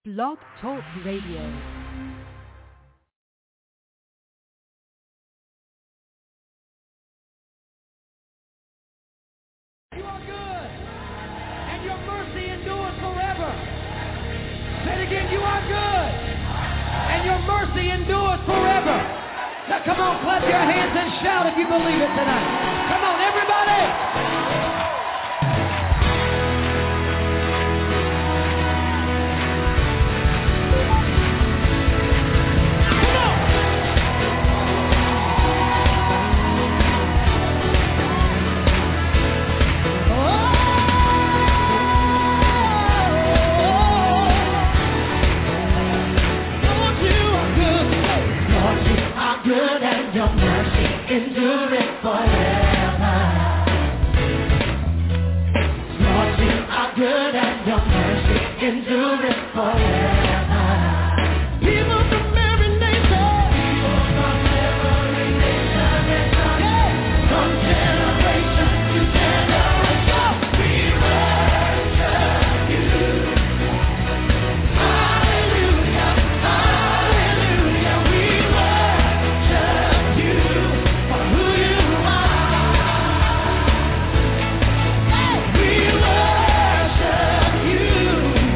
Blog Talk Radio. You are good, and your mercy endures forever. Say it again, you are good, and your mercy endures forever. Now come on, clap your hands and shout if you believe it tonight. Come on, everybody. Good and your mercy endureth forever. Lord, you are good and your mercy endureth forever. People from every nation, from generation to generation, we worship you. Hallelujah, hallelujah, we worship you for who you are. We worship you.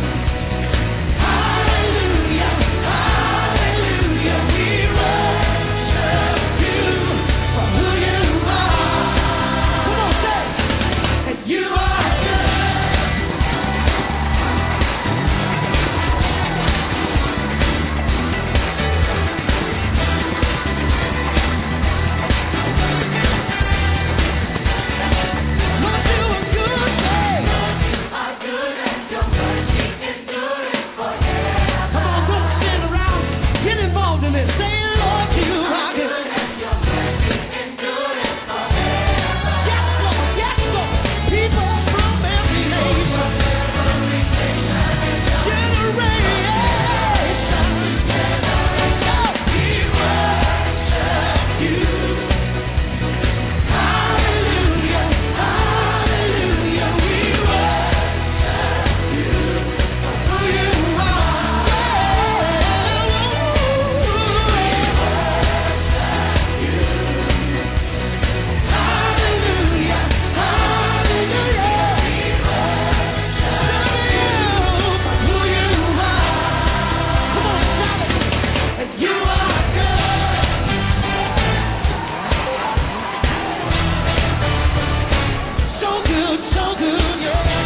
Hallelujah, hallelujah, we worship you for who you are. Come on, say, and you are good. Lord, you are good, say. You are good and your mercy endureth forever. Come on, don't stand around. Get involved in it. Say, Lord, you are good and your mercy endureth forever. Yes, Lord, yes, Lord. People from every nation, generation, we worship you. Hallelujah, hallelujah, we worship you for who you are. Hallelujah, hallelujah, we worship you for who you are. Come on, shout it. And you are good. So good, yeah.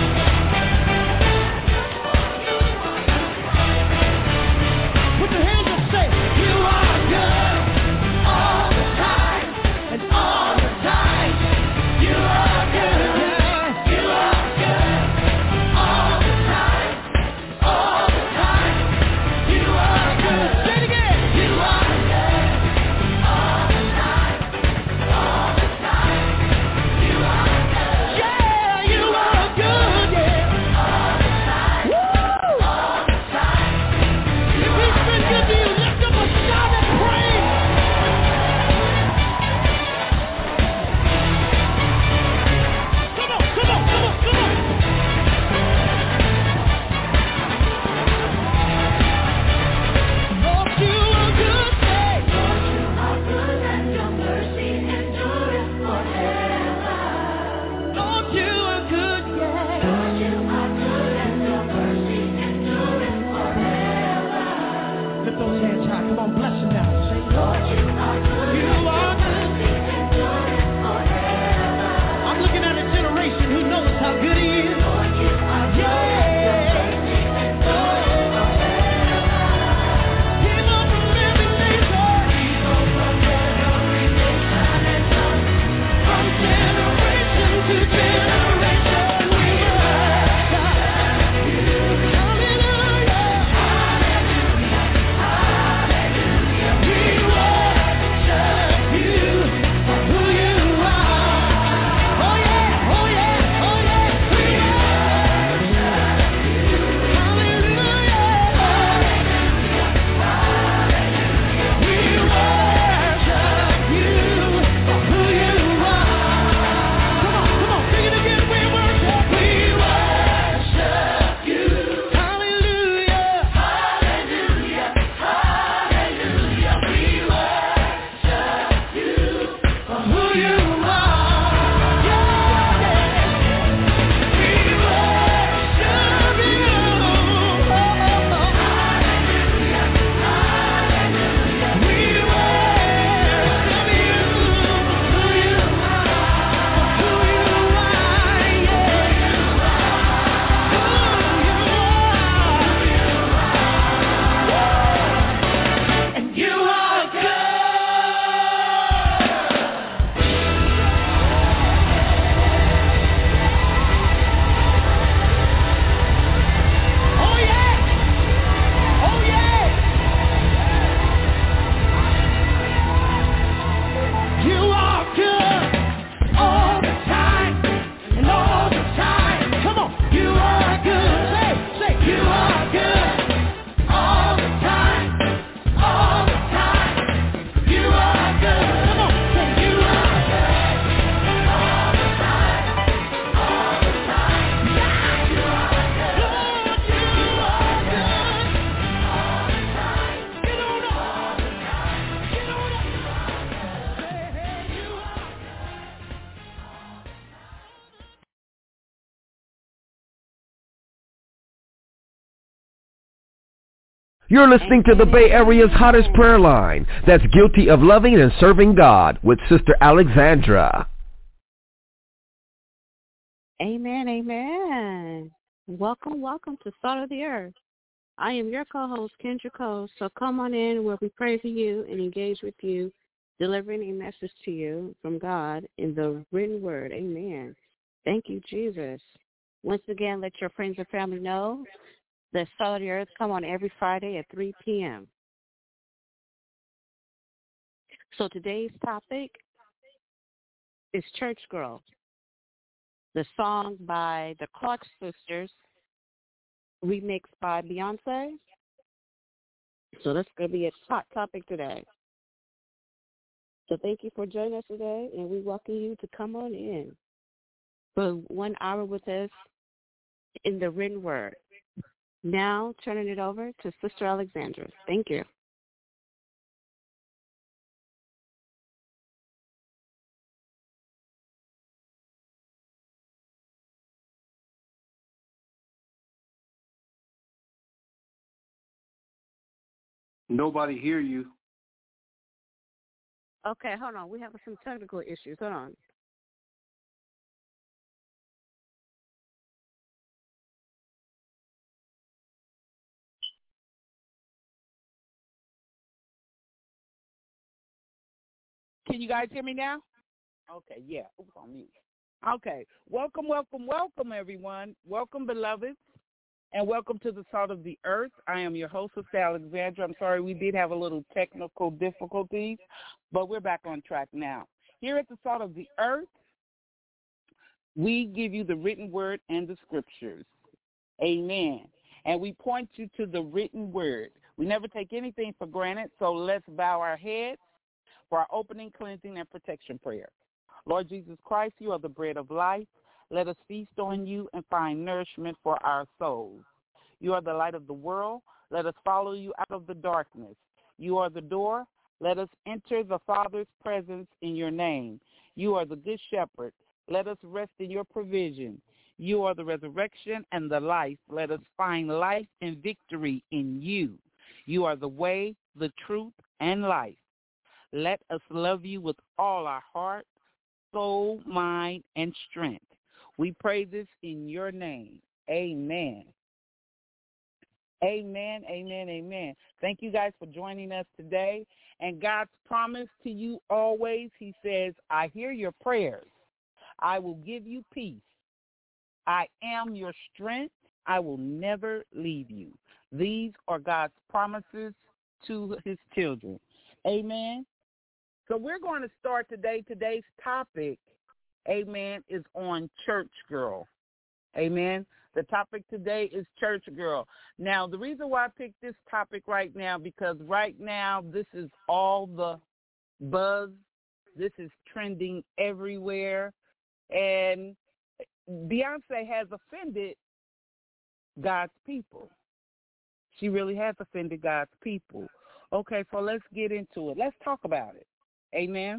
Put your hands up, say, you are good all the time, and all the time. You are good, yeah. You are good all the time, all the time. You are good. Say it again. You are good all the time, all the time. You are good. Yeah, you are good, yeah. All the time. Woo! All the time. If he's been good to you, lift up a shout and praise. Come on, come on, come on, come on. Lord, you are good, say. Lord, you are good and your mercy endureth forever. Lord, you are good, yeah. Lord, you are good and your mercy endureth forever. Lift those hands high. Come on, bless him now. Say, Lord, you are good. You are good. Mercy endureth forever. I'm looking at a generation who knows how good he is. Lord, you are good. Your mercy endureth forever. People from every nation. People from every nation and tongue. From generation to generation, we worship you. Hallelujah, hallelujah, hallelujah. You're listening to the Bay Area's hottest prayer line that's guilty of loving and serving God with Sister Alexandra. Amen, amen. Welcome to Salt of the Earth. I am your co-host, Kendra Cole, so come on in where we pray for you and engage with you, delivering a message to you from God in the written word. Amen. Thank you, Jesus. Once again, let your friends and family know that Salt of the Earth come on every Friday at 3 p.m. So today's topic is Church Girl, the song by the Clark Sisters, remixed by Beyonce. So that's going to be a hot topic today. So thank you for joining us today, and we welcome you to come on in for 1 hour with us in the written word. Now turning it over to Sister Alexandra. Thank you. Nobody hear you. Okay, hold on. We have some technical issues. Hold on. Can you guys hear me now? Okay, yeah. Oops, on mute. Okay. Welcome, everyone. Welcome, beloveds, and welcome to the Salt of the Earth. I am your host, Sister Alexandra. I'm sorry we did have a little technical difficulties, but we're back on track now. Here at the Salt of the Earth, we give you the written word and the scriptures. Amen. And we point you to the written word. We never take anything for granted, so let's bow our heads for our opening, cleansing, and protection prayer. Lord Jesus Christ, you are the bread of life. Let us feast on you and find nourishment for our souls. You are the light of the world. Let us follow you out of the darkness. You are the door. Let us enter the Father's presence in your name. You are the good shepherd. Let us rest in your provision. You are the resurrection and the life. Let us find life and victory in you. You are the way, the truth, and life. Let us love you with all our heart, soul, mind, and strength. We pray this in your name. Amen. Amen, amen, amen. Thank you guys for joining us today. And God's promise to you always, he says, I hear your prayers. I will give you peace. I am your strength. I will never leave you. These are God's promises to his children. Amen. So we're going to start today. Today's topic, amen, is on Church Girl. Amen. The topic today is Church Girl. Now, the reason why I picked this topic right now, because right now this is all the buzz. This is trending everywhere. And Beyonce has offended God's people. She really has offended God's people. Okay, so let's get into it. Let's talk about it. Amen.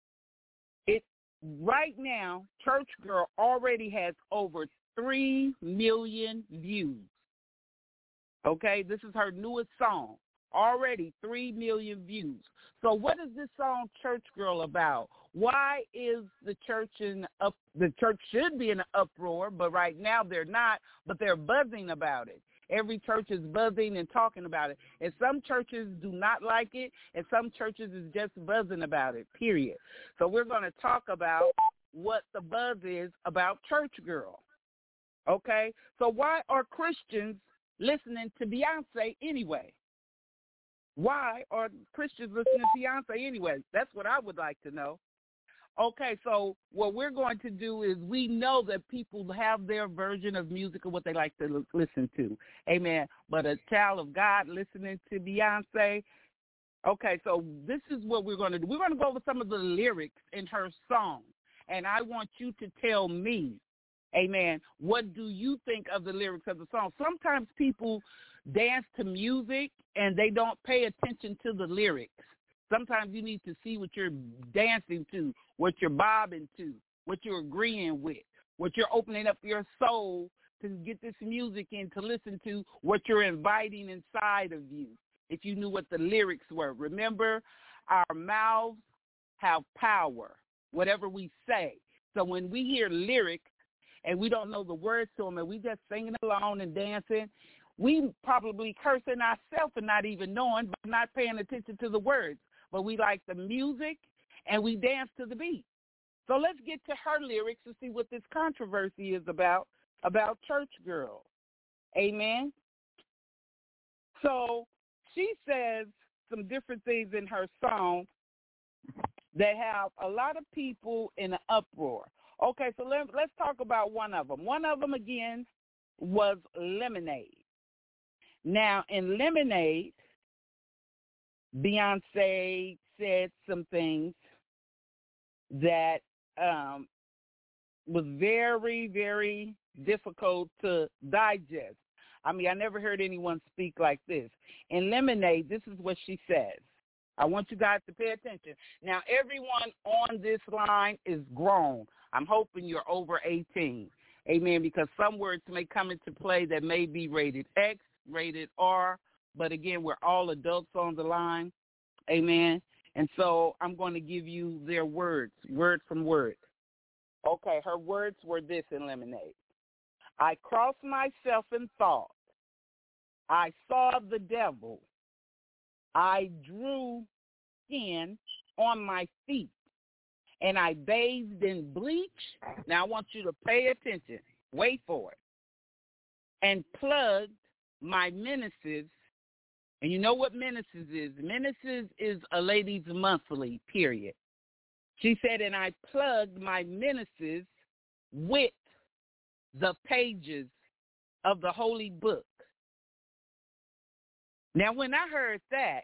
Right now, Church Girl already has over 3 million views. Okay, this is her newest song. Already 3 million views. So what is this song Church Girl about? Why is the church the church should be in an uproar, but right now they're not, but they're buzzing about it. Every church is buzzing and talking about it. And some churches do not like it, and some churches is just buzzing about it, period. So we're going to talk about what the buzz is about Church Girl. Okay? So why are Christians listening to Beyonce anyway? Why are Christians listening to Beyonce anyway? That's what I would like to know. Okay, so what we're going to do is we know that people have their version of music of what they like to listen to. Amen. But a child of God listening to Beyonce, okay, so this is what we're going to do. We're going to go over some of the lyrics in her song, and I want you to tell me, amen, what do you think of the lyrics of the song? Sometimes people dance to music, and they don't pay attention to the lyrics. Sometimes you need to see what you're dancing to, what you're bobbing to, what you're agreeing with, what you're opening up your soul to get this music in to listen to what you're inviting inside of you, if you knew what the lyrics were. Remember, our mouths have power, whatever we say. So when we hear lyrics and we don't know the words to them and we just singing along and dancing, we probably cursing ourselves and not even knowing, but not paying attention to the words. But we like the music and we dance to the beat. So let's get to her lyrics to see what this controversy is about Church Girl. Amen. So she says some different things in her song that have a lot of people in an uproar. Okay, so let's talk about one of them. One of them, again, was Lemonade. Now, in Lemonade, Beyonce said some things that was very, very difficult to digest. I mean, I never heard anyone speak like this. In Lemonade, this is what she says. I want you guys to pay attention. Now, everyone on this line is grown. I'm hoping you're over 18. Amen, because some words may come into play that may be rated X, rated R, but again, we're all adults on the line. Amen. And so I'm going to give you their words, word from word. Okay, her words were this in Lemonade. I crossed myself in thought. I saw the devil. I drew skin on my feet, and I bathed in bleach. Now I want you to pay attention. Wait for it. And plugged my menaces. And you know what menaces is? Menaces is a lady's monthly, period. She said, and I plugged my menaces with the pages of the holy book. Now, when I heard that,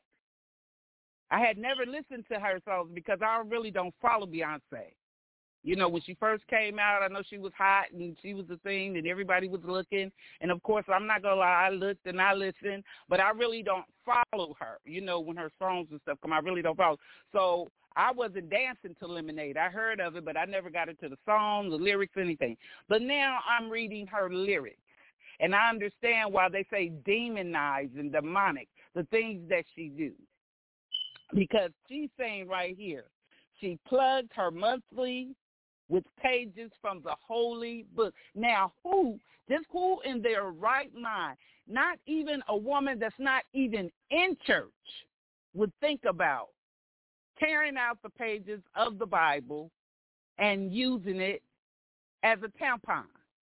I had never listened to her songs because I really don't follow Beyonce. You know, when she first came out, I know she was hot and she was the thing and everybody was looking. And, of course, I'm not going to lie, I looked and I listened, but I really don't follow her. You know, when her songs and stuff come, I really don't follow. So I wasn't dancing to Lemonade. I heard of it, but I never got into the song, the lyrics, anything. But now I'm reading her lyrics, and I understand why they say demonized and demonic, the things that she do. Because she's saying right here, she plugged her monthly with pages from the holy book. Now, who in their right mind, not even a woman that's not even in church, would think about tearing out the pages of the Bible and using it as a tampon?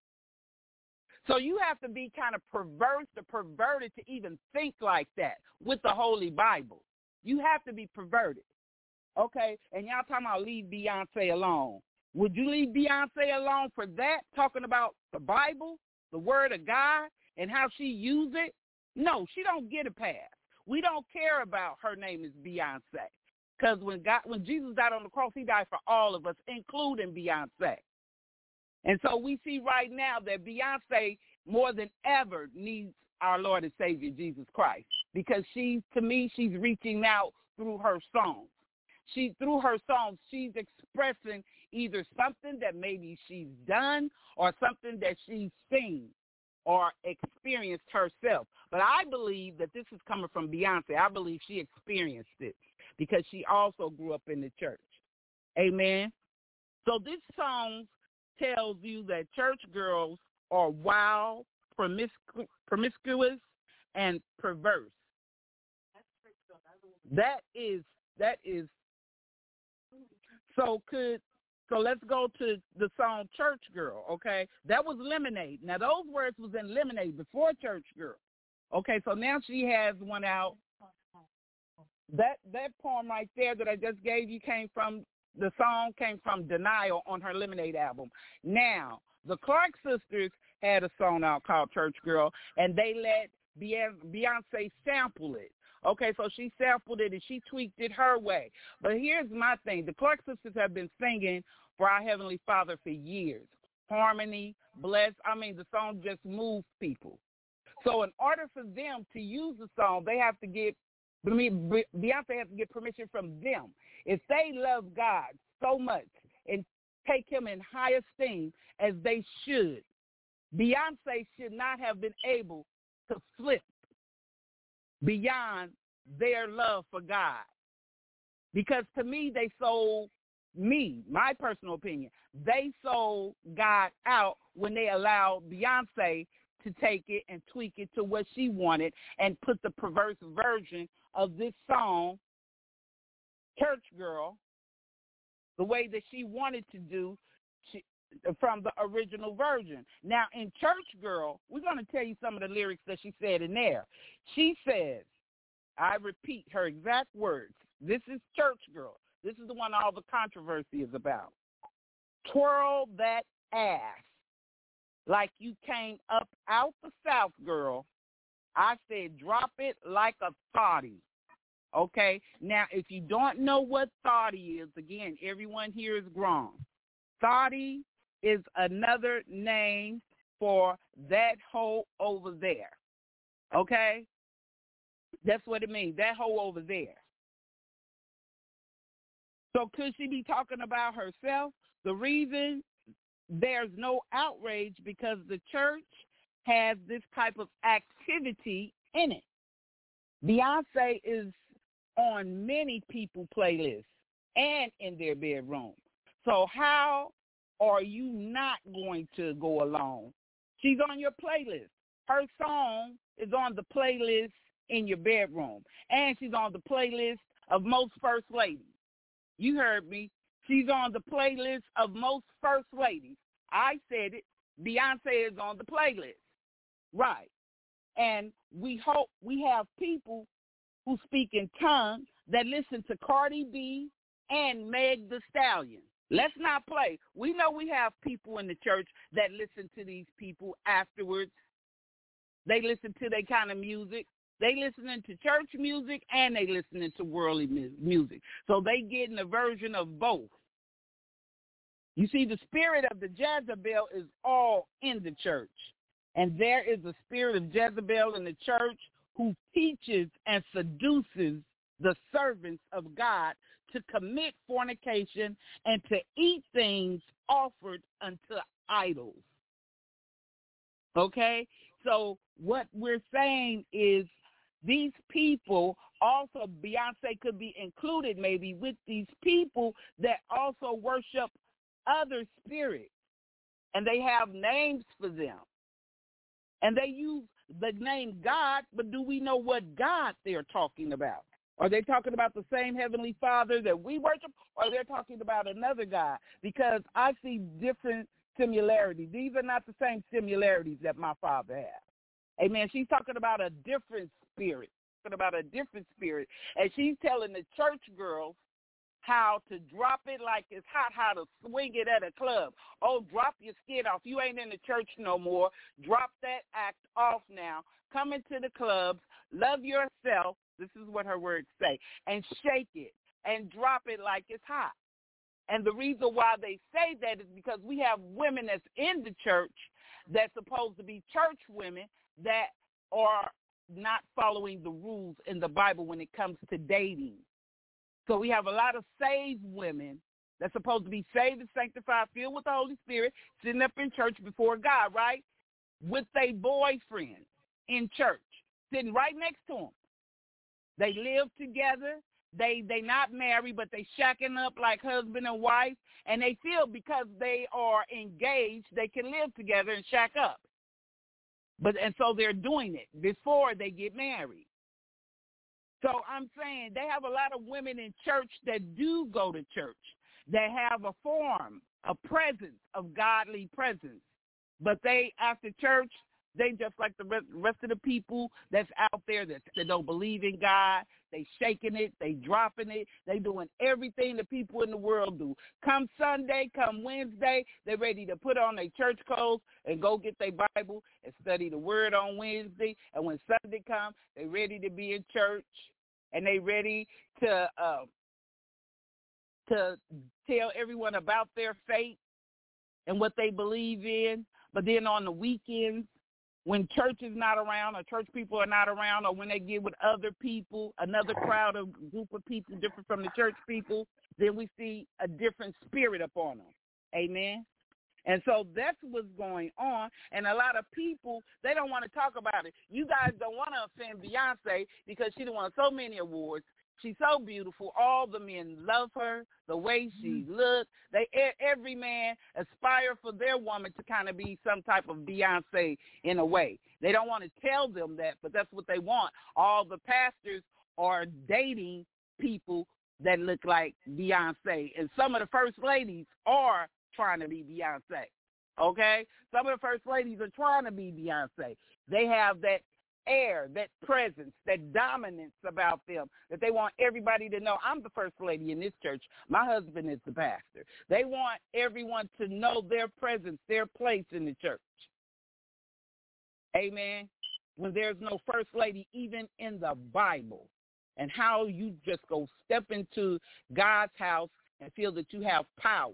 So you have to be kind of perverse or perverted to even think like that with the Holy Bible. You have to be perverted. Okay? And y'all talking about leave Beyonce alone. Would you leave Beyonce alone for that, talking about the Bible, the Word of God, and how she used it? No, she don't get a pass. We don't care about her name is Beyonce. Because when Jesus died on the cross, he died for all of us, including Beyonce. And so we see right now that Beyonce, more than ever, needs our Lord and Savior, Jesus Christ, because she's reaching out through her songs. Through her songs, she's expressing either something that maybe she's done or something that she's seen or experienced herself. But I believe that this is coming from Beyonce. I believe she experienced it because she also grew up in the church. Amen. So this song tells you that church girls are wild, promiscuous, and perverse. That is. So let's go to the song Church Girl, okay? That was Lemonade. Now, those words was in Lemonade before Church Girl. Okay, so now she has one out. That poem right there that I just gave you the song came from Denial on her Lemonade album. Now, the Clark sisters had a song out called Church Girl, and they let Beyonce sample it. Okay, so she sampled it and she tweaked it her way. But here's my thing. The Clark sisters have been singing for our Heavenly Father for years. Harmony, bless. The song just moves people. So in order for them to use the song, Beyonce has to get permission from them. If they love God so much and take him in high esteem as they should, Beyonce should not have been able to flip beyond their love for God. Because to me, they sold me, my personal opinion, they sold God out when they allowed Beyonce to take it and tweak it to what she wanted and put the perverse version of this song, Church Girl, the way that she wanted to do from the original version. Now, in Church Girl, we're going to tell you some of the lyrics that she said in there. She says, I repeat her exact words. This is Church Girl. This is the one all the controversy is about. Twirl that ass like you came up out the South, girl. I said drop it like a thotty. Okay? Now, if you don't know what thotty is, again, everyone here is grown. Thotty is another name for that hoe over there. Okay? That's what it means, that hoe over there. So could she be talking about herself? The reason there's no outrage because the church has this type of activity in it. Beyonce is on many people's playlists and in their bedroom. So how are you not going to go along? She's on your playlist. Her song is on the playlist in your bedroom. And she's on the playlist of most first ladies. You heard me. She's on the playlist of most first ladies. I said it. Beyonce is on the playlist. Right. And we hope we have people who speak in tongues that listen to Cardi B and Meg Thee Stallion. Let's not play. We know we have people in the church that listen to these people afterwards. They listen to their kind of music. They listening to church music and they listening to worldly music. So they getting a version of both. You see, the spirit of the Jezebel is all in the church. And there is a spirit of Jezebel in the church who teaches and seduces the servants of God to commit fornication and to eat things offered unto idols. Okay? So what we're saying is these people also, Beyonce could be included maybe with these people that also worship other spirits, and they have names for them. And they use the name God, but do we know what God they're talking about? Are they talking about the same Heavenly Father that we worship, or they're talking about another God? Because I see different similarities. These are not the same similarities that my father has. Amen. She's talking about a different spirit, and she's telling the church girls how to drop it like it's hot, how to swing it at a club. Oh, drop your skid off. You ain't in the church no more. Drop that act off now. Come into the clubs. Love yourself. This is what her words say. And shake it and drop it like it's hot. And the reason why they say that is because we have women that's in the church that's supposed to be church women that are not following the rules in the Bible when it comes to dating. So we have a lot of saved women that's supposed to be saved and sanctified, filled with the Holy Spirit, sitting up in church before God, right? With their boyfriend in church, sitting right next to them. They live together. They not married, but they shacking up like husband and wife, and they feel because they are engaged, they can live together and shack up. And so they're doing it before they get married. So I'm saying they have a lot of women in church that do go to church, that have a form, a presence of godly presence. But they, after church, they just like the rest of the people that's out there that don't believe in God. They shaking it. They dropping it. They doing everything the people in the world do. Come Sunday, come Wednesday, they're ready to put on their church clothes and go get their Bible and study the word on Wednesday. And when Sunday comes, they're ready to be in church and they ready to tell everyone about their faith and what they believe in. But then on the weekends, when church is not around or church people are not around, or when they get with other people, another crowd of group of people different from the church people, then we see a different spirit upon them. Amen. And so that's what's going on. And a lot of people, they don't want to talk about it. You guys don't want to offend Beyonce because she won so many awards. She's so beautiful. All the men love her, the way she looks. Every man aspire for their woman to kind of be some type of Beyonce in a way. They don't want to tell them that, but that's what they want. All the pastors are dating people that look like Beyonce. And some of the first ladies are trying to be Beyonce, okay? Some of the first ladies are trying to be Beyonce. They have that air, that presence, that dominance about them that they want everybody to know. I'm the first lady in this church. My husband is the pastor. They want everyone to know their presence, their place in the church. Amen. When there's no first lady even in the Bible, and how you just go step into God's house and feel that you have power.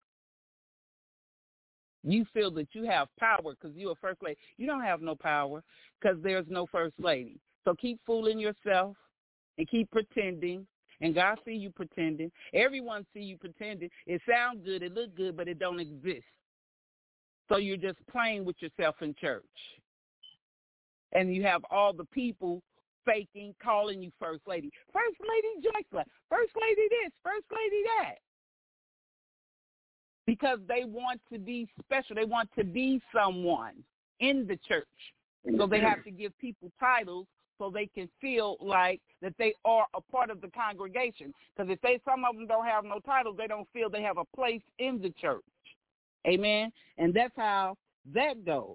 You feel that you have power because you're a first lady. You don't have no power because there's no first lady. So keep fooling yourself and keep pretending. And God see you pretending. Everyone see you pretending. It sounds good, it look good, but it don't exist. So you're just playing with yourself in church. And you have all the people faking, calling you first lady. First lady Joycelyn. First lady this, first lady that. Because they want to be special. They want to be someone in the church. So they have to give people titles so they can feel like that they are a part of the congregation. Because if some of them don't have no titles, they don't feel they have a place in the church. Amen? And that's how that goes.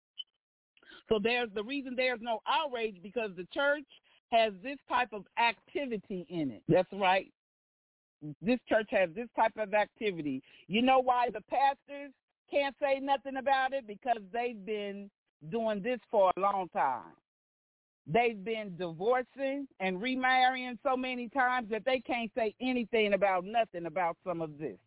So there's the reason there's no outrage because the church has this type of activity in it. That's right. This church has this type of activity. You know why the pastors can't say nothing about it? Because they've been doing this for a long time. They've been divorcing and remarrying so many times that they can't say anything about nothing about some of this.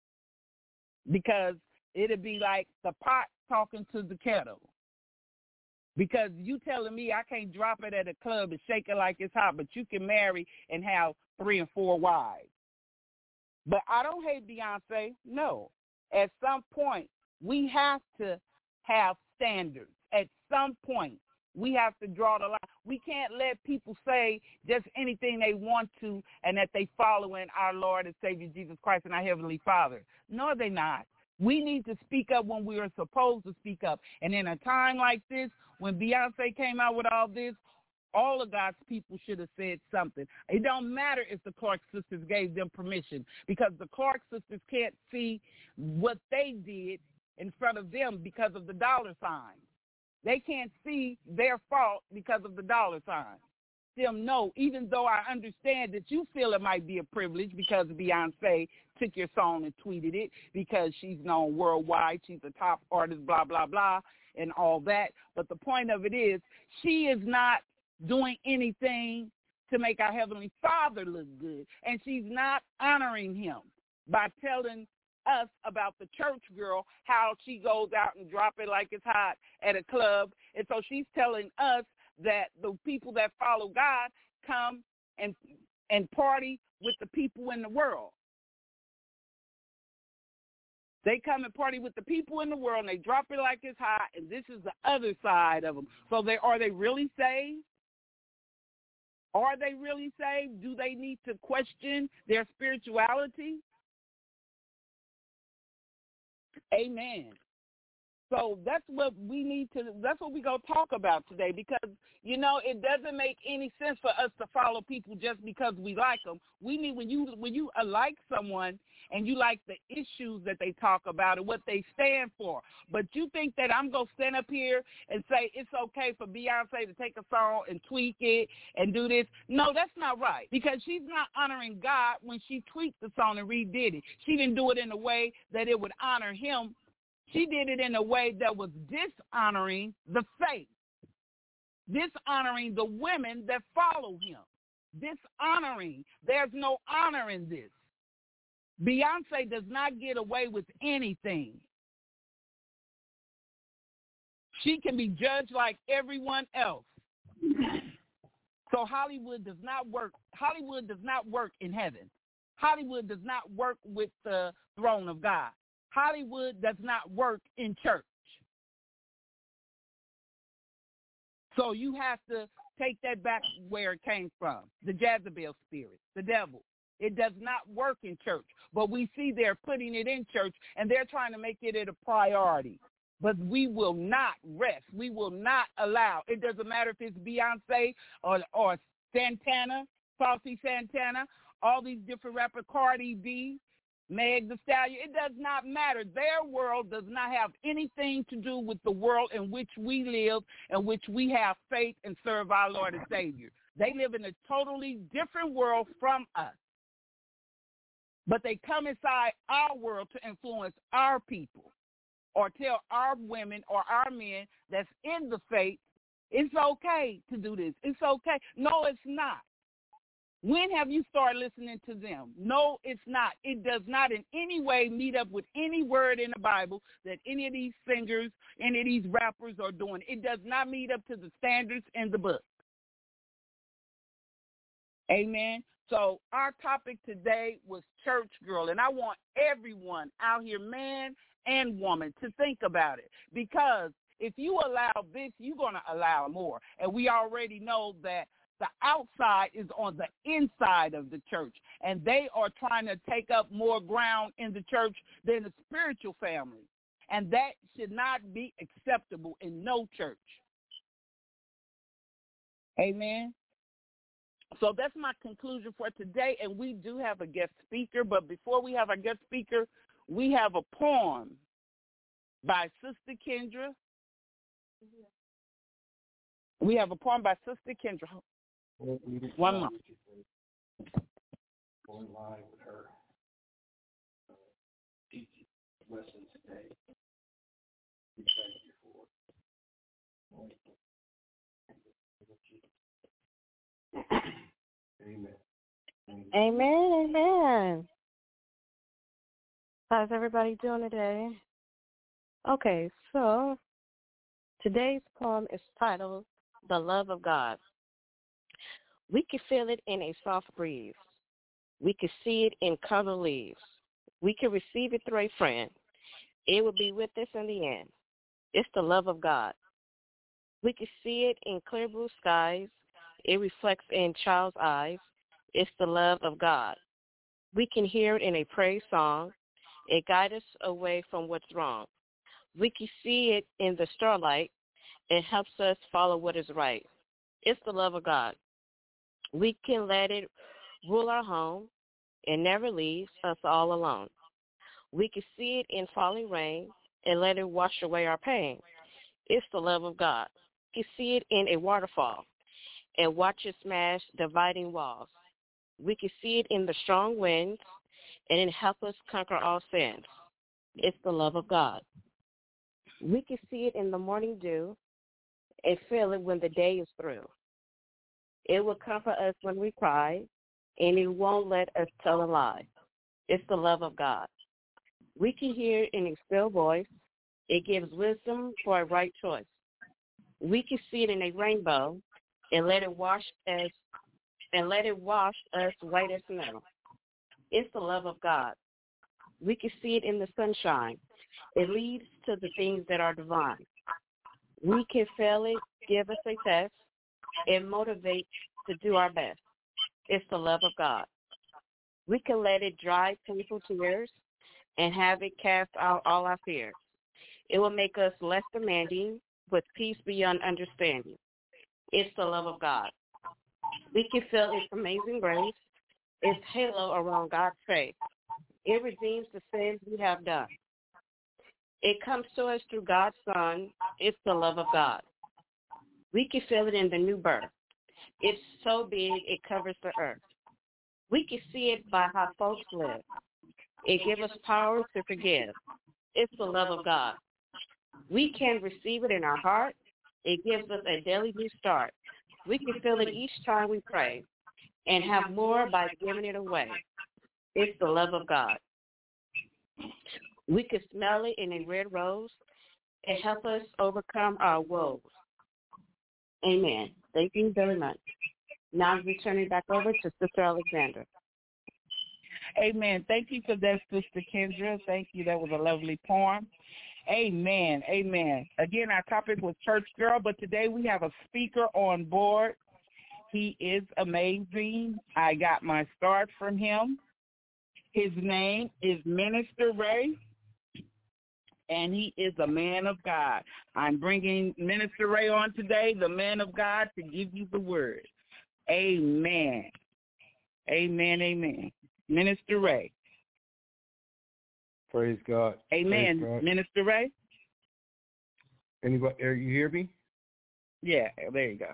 Because it'd be like the pot talking to the kettle. Because you telling me I can't drop it at a club and shake it like it's hot, but you can marry and have 3 and 4 wives. But I don't hate Beyonce. No. At some point, we have to have standards. At some point, we have to draw the line. We can't let people say just anything they want to and that they following our Lord and Savior Jesus Christ and our Heavenly Father. No, they're not. We need to speak up when we are supposed to speak up. And in a time like this, when Beyonce came out with all this, all of God's people should have said something. It don't matter if the Clark sisters gave them permission because the Clark sisters can't see what they did in front of them because of the dollar sign. They can't see their fault because of the dollar sign. Them know, even though I understand that you feel it might be a privilege because Beyonce took your song and tweeted it because she's known worldwide, she's a top artist, blah, blah, blah, and all that. But the point of it is she is not doing anything to make our Heavenly Father look good, and she's not honoring him by telling us about the church girl, how she goes out and drop it like it's hot at a club. And so she's telling us that the people that follow God come and party with the people in the world. They come and party with the people in the world, and they drop it like it's hot, and this is the other side of them. So are they really saved? Are they really saved? Do they need to question their spirituality? Amen. So that's what we're going to talk about today because, you know, it doesn't make any sense for us to follow people just because we like them. We need, when you like someone and you like the issues that they talk about and what they stand for, but you think that I'm going to stand up here and say it's okay for Beyonce to take a song and tweak it and do this. No, that's not right because she's not honoring God when she tweaked the song and redid it. She didn't do it in a way that it would honor him. She did it in a way that was dishonoring the faith, dishonoring the women that follow him, dishonoring. There's no honor in this. Beyonce does not get away with anything. She can be judged like everyone else. So Hollywood does not work. Hollywood does not work in heaven. Hollywood does not work with the throne of God. Hollywood does not work in church. So you have to take that back where it came from, the Jezebel spirit, the devil. It does not work in church, but we see they're putting it in church, and they're trying to make it a priority. But we will not rest. We will not allow. It doesn't matter if it's Beyonce or Santana, Saucy Santana, all these different rappers, Cardi B, Meg Thee Stallion. It does not matter. Their world does not have anything to do with the world in which we live, in which we have faith and serve our Lord and Savior. They live in a totally different world from us. But they come inside our world to influence our people or tell our women or our men that's in the faith, it's okay to do this. It's okay. No, it's not. When have you started listening to them? No, it's not. It does not in any way meet up with any word in the Bible that any of these singers, any of these rappers are doing. It does not meet up to the standards in the book. Amen. So our topic today was church girl, and I want everyone out here, man and woman, to think about it, because if you allow this, you're going to allow more. And we already know that the outside is on the inside of the church, and they are trying to take up more ground in the church than the spiritual family. And that should not be acceptable in no church. Amen. So that's my conclusion for today, and we do have a guest speaker. But before we have our guest speaker, we have a poem by Sister Kendra. We have a poem by Sister Kendra. 1 month. Going live with her teaching lesson today. We thank you for it. Amen. Amen, amen. How's everybody doing today? Okay, so today's poem is titled The Love of God. We can feel it in a soft breeze. We can see it in color leaves. We can receive it through a friend. It will be with us in the end. It's the love of God. We can see it in clear blue skies. It reflects in child's eyes. It's the love of God. We can hear it in a praise song. It guides us away from what's wrong. We can see it in the starlight. It helps us follow what is right. It's the love of God. We can let it rule our home. It never leaves us all alone. We can see it in falling rain and let it wash away our pain. It's the love of God. We can see it in a waterfall and watch it smash dividing walls. We can see it in the strong winds and it helps us conquer all sins. It's the love of God. We can see it in the morning dew and feel it when the day is through. It will comfort us when we cry, and it won't let us tell a lie. It's the love of God. We can hear it in a still voice. It gives wisdom for a right choice. We can see it in a rainbow and let it wash us white as snow. It's the love of God. We can see it in the sunshine. It leads to the things that are divine. We can feel it give us a test. It motivates to do our best. It's the love of God. We can let it dry painful tears and have it cast out all our fears. It will make us less demanding with peace beyond understanding. It's the love of God. We can feel its amazing grace, its halo around God's faith. It redeems the sins we have done. It comes to us through God's Son. It's the love of God. We can feel it in the new birth. It's so big it covers the earth. We can see it by how folks live. It gives us power to forgive. It's the love of God. We can receive it in our heart. It gives us a daily new start. We can feel it each time we pray and have more by giving it away. It's the love of God. We can smell it in a red rose. It helps us overcome our woes. Amen. Thank you very much. Now I'm returning back over to Sister Alexandra. Amen. Thank you for that, Sister Kendra. Thank you. That was a lovely poem. Amen. Amen. Again, our topic was Church Girl, but today we have a speaker on board. He is amazing. I got my start from him. His name is Minister Ray, and he is a man of God. I'm bringing Minister Ray on today, the man of God, to give you the word. Amen. Amen, amen. Minister Ray. Praise God. Amen. Praise God. Minister Ray? Anybody, you hear me? Yeah, there you go.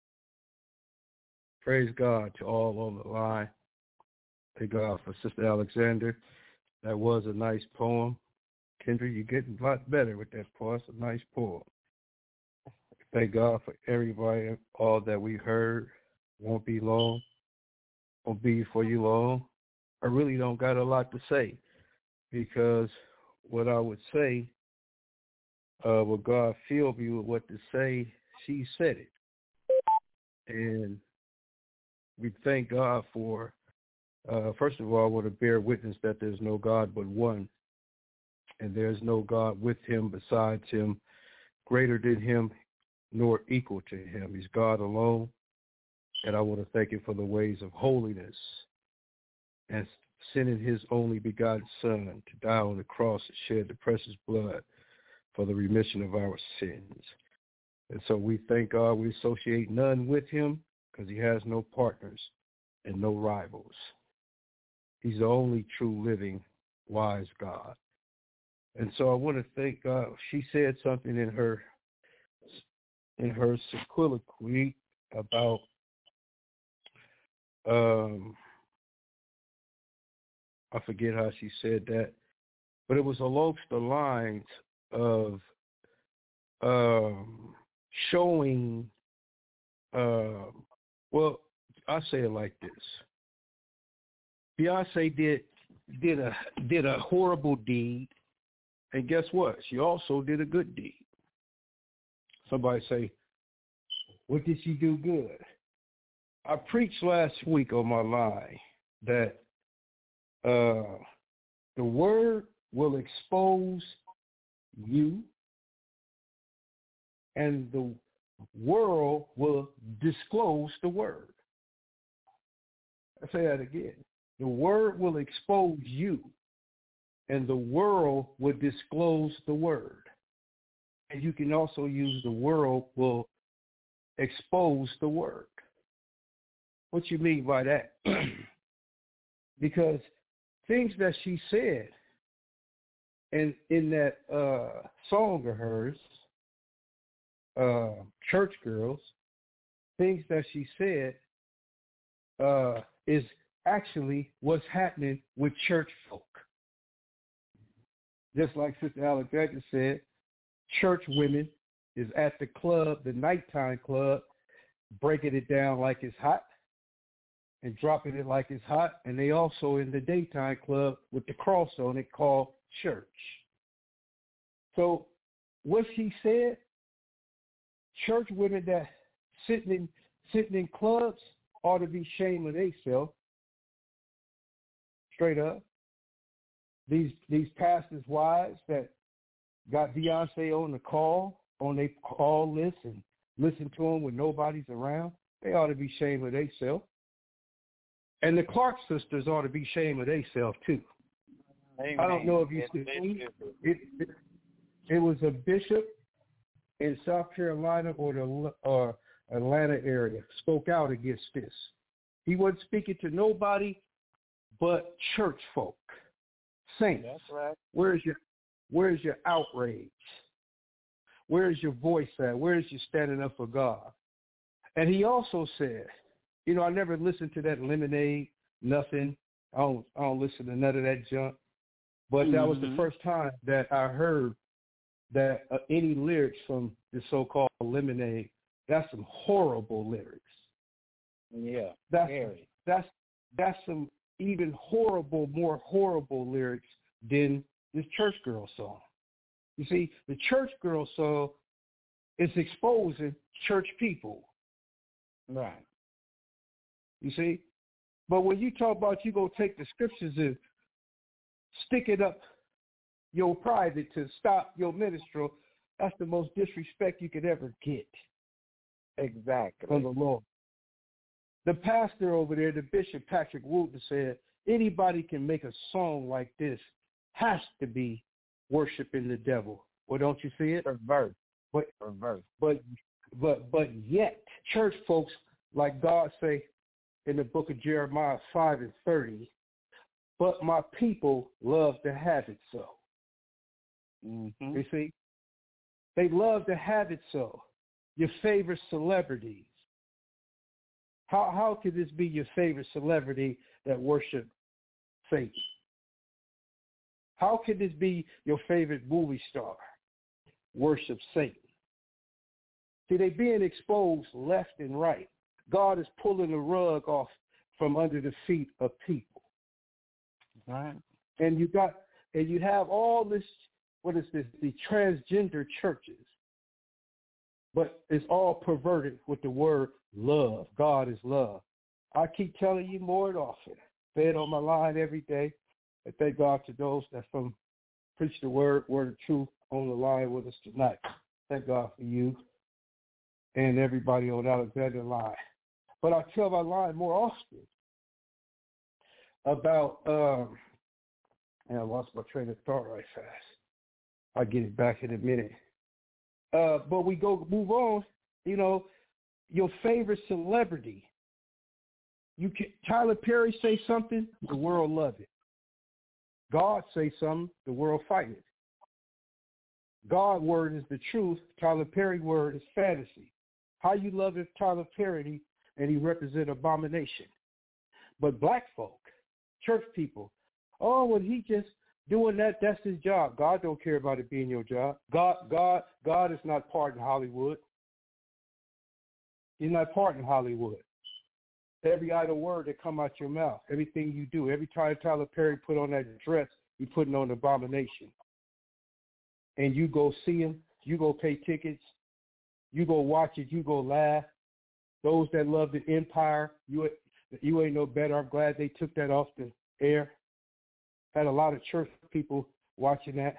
Praise God to all on the line. Thank God for Sister Alexander. That was a nice poem. Kendra, you're getting a lot better with that poem. It's a nice poem. Thank God for everybody, all that we heard. Won't be long. Won't be for you long. I really don't got a lot to say because what I would say, what God filled me with what to say, she said it. And we thank God for, first of all, I want to bear witness that there's no God but one. And there's no God with him besides him, greater than him, nor equal to him. He's God alone. And I want to thank him for the ways of holiness and sending his only begotten Son to die on the cross and shed the precious blood for the remission of our sins. And so we thank God we associate none with him because he has no partners and no rivals. He's the only true living, wise God. And so I want to thank God. She said something in her soliloquy about I forget how she said that, but it was along the lines of showing. Well, I say it like this: Beyonce did a horrible deed, and guess what? She also did a good deed. Somebody say, "What did she do good?" I preached last week on my line that the word will expose you and the world will disclose the word. I'll say that again. The word will expose you and the world will disclose the word. And you can also use the world will expose the word. What you mean by that? Because things that she said in that song of hers, Church Girls, things that she said is actually what's happening with church folk. Just like Sister Alexander said, church women is at the club, the nighttime club, breaking it down like it's hot and dropping it like it's hot, and they also in the daytime club with the cross on it called church. So what she said, church women that sitting in clubs ought to be ashamed of themselves. Straight up. These pastors' wives that got Beyonce on their call list and listen to them when nobody's around, they ought to be ashamed of themselves. And the Clark sisters ought to be ashamed of themselves too. Amen. I don't know if you see it was a bishop in South Carolina or Atlanta area spoke out against this. He wasn't speaking to nobody but church folk. Saints. That's right. Where's your outrage? Where's your voice at? Where's your standing up for God? And he also said, I never listened to that Lemonade, nothing. I don't listen to none of that junk. But that was the first time that I heard that any lyrics from the so-called Lemonade, that's some horrible lyrics. Yeah, that's some even more horrible lyrics than this Church Girl song. You see, the Church Girl song is exposing church people. Right. You see? But when you talk about you go take the scriptures and stick it up your private to stop your minstrel, that's the most disrespect you could ever get. Exactly. From the Lord. The pastor over there, the Bishop Patrick Wooten, said, anybody can make a song like this, has to be worshiping the devil. Well, don't you see it? Reverse. But yet, church folks, like God say in the book of Jeremiah 5:30, but my people love to have it so. Mm-hmm. You see? They love to have it so. Your favorite celebrities. How could this be your favorite celebrity that worship Satan? How could this be your favorite movie star? Worship Satan. See, they being exposed left and right. God is pulling the rug off from under the feet of people. Right. And you have all this, what is this? The transgender churches. But it's all perverted with the word love. God is love. I keep telling you more and often. Say it on my line every day. And thank God to those that preach the word of truth on the line with us tonight. Thank God for you and everybody on Alexander line. But I tell my line more often about, and I lost my train of thought right fast. I'll get it back in a minute. But we move on, your favorite celebrity. Tyler Perry say something, the world love it. God say something, the world fight it. God word is the truth. Tyler Perry word is fantasy. How you love it, Tyler Perry, and he represent abomination. But black folk, church people, well, he just doing that, that's his job. God don't care about it being your job. God is not part in Hollywood. He's not part in Hollywood. Every idle word that come out your mouth, everything you do, every time Tyler Perry put on that dress, he putting on abomination. And you go see him, you go pay tickets, you go watch it, you go laugh. Those that love the empire, you ain't no better. I'm glad they took that off the air. Had a lot of church people watching that,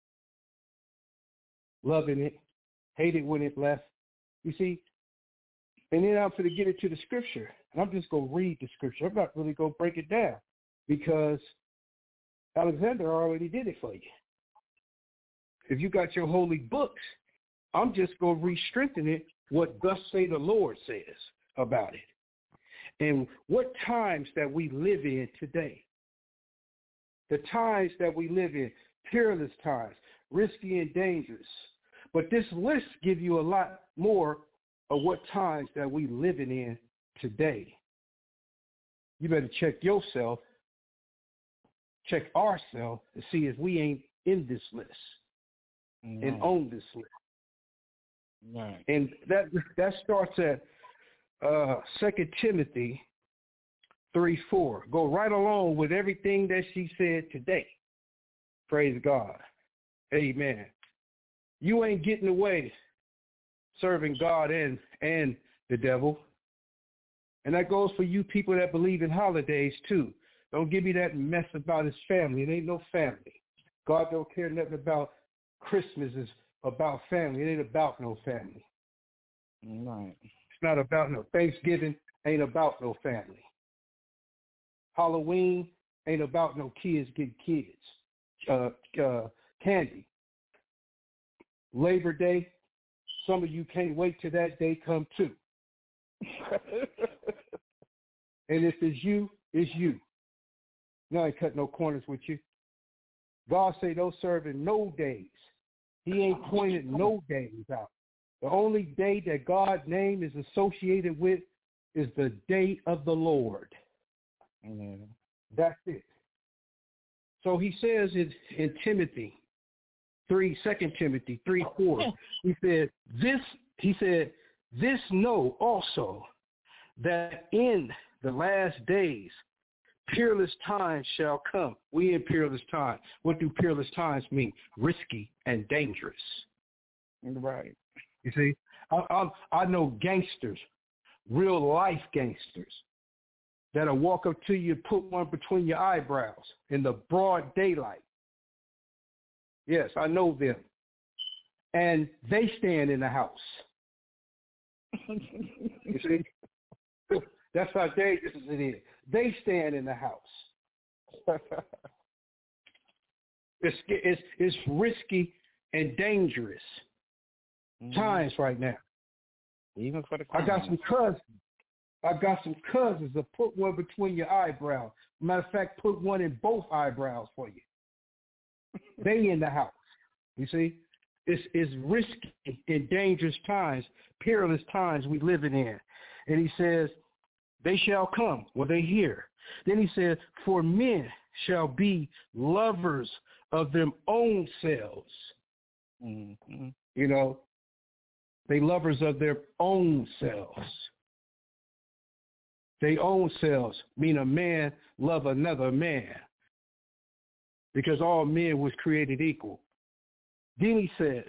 loving it, hated when it left. You see, and then I'm going to get into the scripture, and I'm just going to read the scripture. I'm not really going to break it down because Alexander already did it for you. If you got your holy books, I'm just going to re-strengthen it, what thus say the Lord says about it. And what times that we live in today. The times that we live in, peerless times, risky and dangerous. But this list gives you a lot more of what times that we living in today. You better check yourself, check ourselves to see if we ain't in this list and on this list. Right. And that starts at 2 Timothy 3:4. Go right along with everything that she said today. Praise God. Amen. You ain't getting away serving God and the devil. And that goes for you people that believe in holidays too. Don't give me that mess about his family. It ain't no family. God don't care nothing about Christmas. Is about family. It ain't about no family. Right. It's not about no Thanksgiving. Ain't about no family. Halloween ain't about no kids getting candy. Labor Day, some of you can't wait till that day come too. And if it's you, it's you. No, I ain't cut no corners with you. God say don't serve in no days. He ain't pointed no days out. The only day that God's name is associated with is the day of the Lord. Amen. That's it. So he says in Timothy 2 Timothy 3:4, he said, this know also that in the last days peerless times shall come. We in peerless times. What do peerless times mean? Risky and dangerous. Right. You see, I know gangsters, real life gangsters, that'll walk up to you and put one between your eyebrows in the broad daylight. Yes, I know them. And they stand in the house. You see? That's how dangerous it is. They stand in the house. It's risky and dangerous times right now. Even for the I got some cousins that put one between your eyebrows. Matter of fact, put one in both eyebrows for you. They in the house. You see? It's risky and dangerous times, perilous times we living in. And he says, they shall come. Well, they here. Then he says, for men shall be lovers of them own selves. Mm-hmm. You know, they lovers of their own selves. They own selves mean a man love another man, because all men was created equal. Then he says,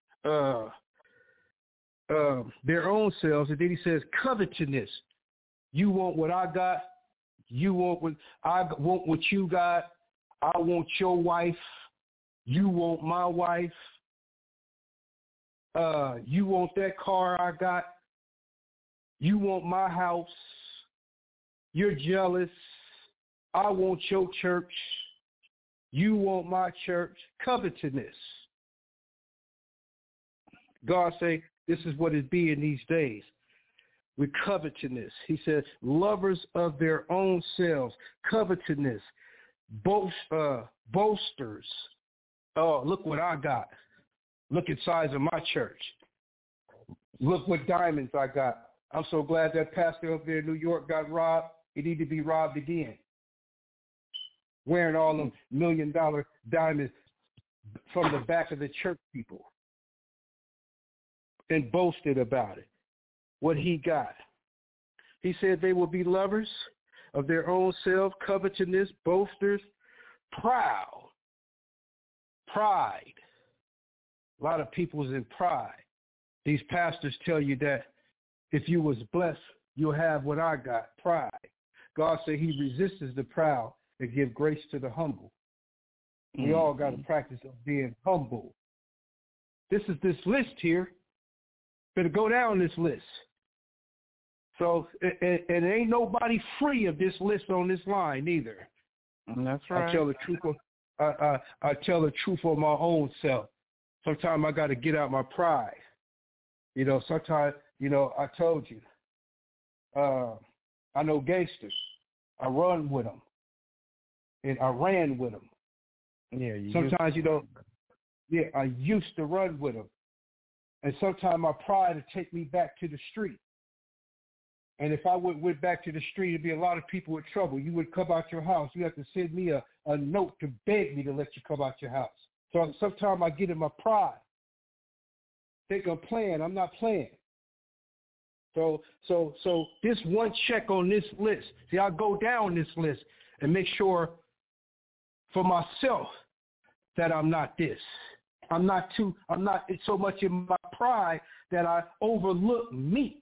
their own selves, and then he says, covetousness. You want what I got. You want what I want. What you got. I want your wife. You want my wife. You want that car I got. You want my house. You're jealous. I want your church. You want my church. Covetousness. God say this is what it be in these days. With covetousness. He says, lovers of their own selves. Covetousness. Boasters. Oh, look what I got. Look at the size of my church. Look what diamonds I got. I'm so glad that pastor up there in New York got robbed. He need to be robbed again. Wearing all them $1 million diamonds from the back of the church people. And boasted about it. What he got. He said they will be lovers of their own self, covetousness, boasters, proud. Pride. A lot of people's in pride. These pastors tell you that if you was blessed, you'll have what I got, pride. God said he resists the proud and give grace to the humble. We all got to practice of being humble. This is this list here. Better go down this list. So, and ain't nobody free of this list on this line either. That's right. I tell the truth. I tell the truth of my own self. Sometimes I got to get out my pride. You know, sometimes, you know, I told you, I know gangsters. I run with them. And I ran with them. Yeah. Sometimes, you know, I used to run with them. And sometimes my pride would take me back to the street. And if I went back to the street, it'd be a lot of people with trouble. You would come out your house. You have to send me a note to beg me to let you come out your house. So sometimes I get in my pride. Think I'm playing. I'm not playing. So this one check on this list. See, I go down this list and make sure for myself that I'm not this. I'm not so much in my pride that I overlook me.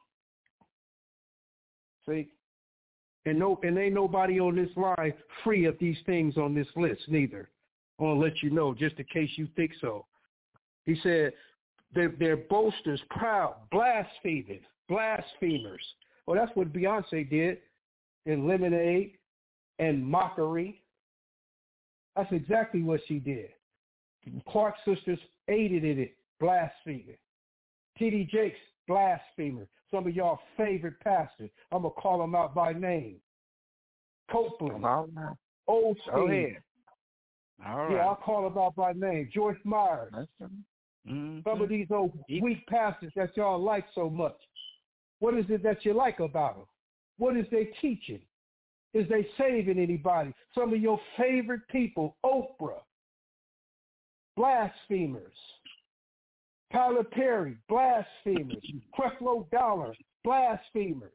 See? And ain't nobody on this line free of these things on this list neither. I want to let you know, just in case you think so. He said, they're boasters, proud, blasphemers. Well, that's what Beyonce did in Lemonade and Mockery. That's exactly what she did. Clark sisters aided in it, blasphemer. T.D. Jakes, blasphemer. Some of y'all favorite pastors. I'm going to call them out by name. Copeland. Osteen. Go ahead. All right. Yeah, I'll call them out by name. Joyce Myers. Mm-hmm. Some of these old weak pastors that y'all like so much. What is it that you like about them? What is they teaching? Is they saving anybody? Some of your favorite people, Oprah, blasphemers. Tyler Perry, blasphemers. Creflo Dollar, blasphemers.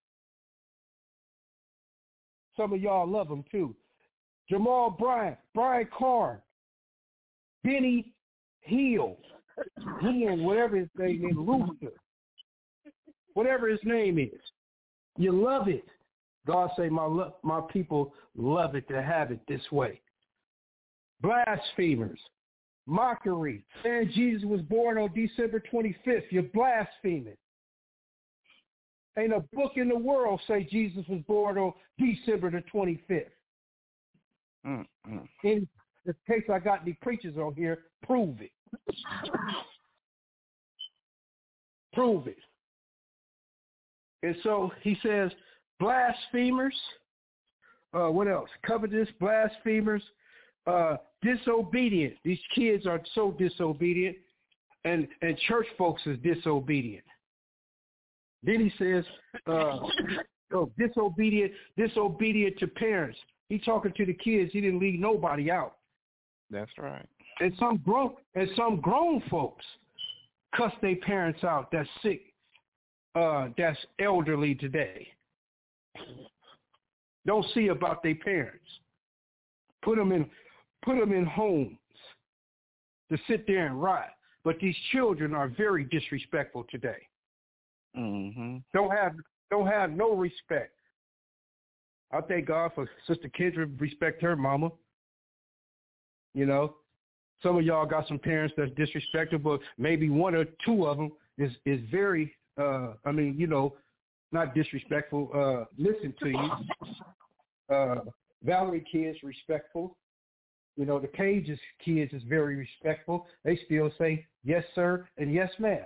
Some of y'all love them too. Jamal Bryant, Brian Carr, Benny Hill, whatever his name is, Rooster, whatever his name is. You love it. God say, my people love it to have it this way. Blasphemers, mockery, saying Jesus was born on December 25th. You're blaspheming. Ain't a book in the world say Jesus was born on December the 25th. In the case I got any preachers on here, prove it. Prove it. And so he says, blasphemers, what else? Covetous, blasphemers, disobedient. These kids are so disobedient, and church folks is disobedient. Then he says, disobedient to parents. He talking to the kids. He didn't leave nobody out. That's right. And some grown folks cuss their parents out. That's sick. That's elderly today. Don't see about their parents. Put them in homes to sit there and rot. But these children are very disrespectful today. Mm-hmm. Don't have no respect. I thank God for Sister Kendra. Respect her mama. You know, some of y'all got some parents that's disrespectful, but maybe one or two of them is very. Not disrespectful. Listen to you. Valerie kids respectful. You know, the Cage's kids is very respectful. They still say yes, sir, and yes, ma'am.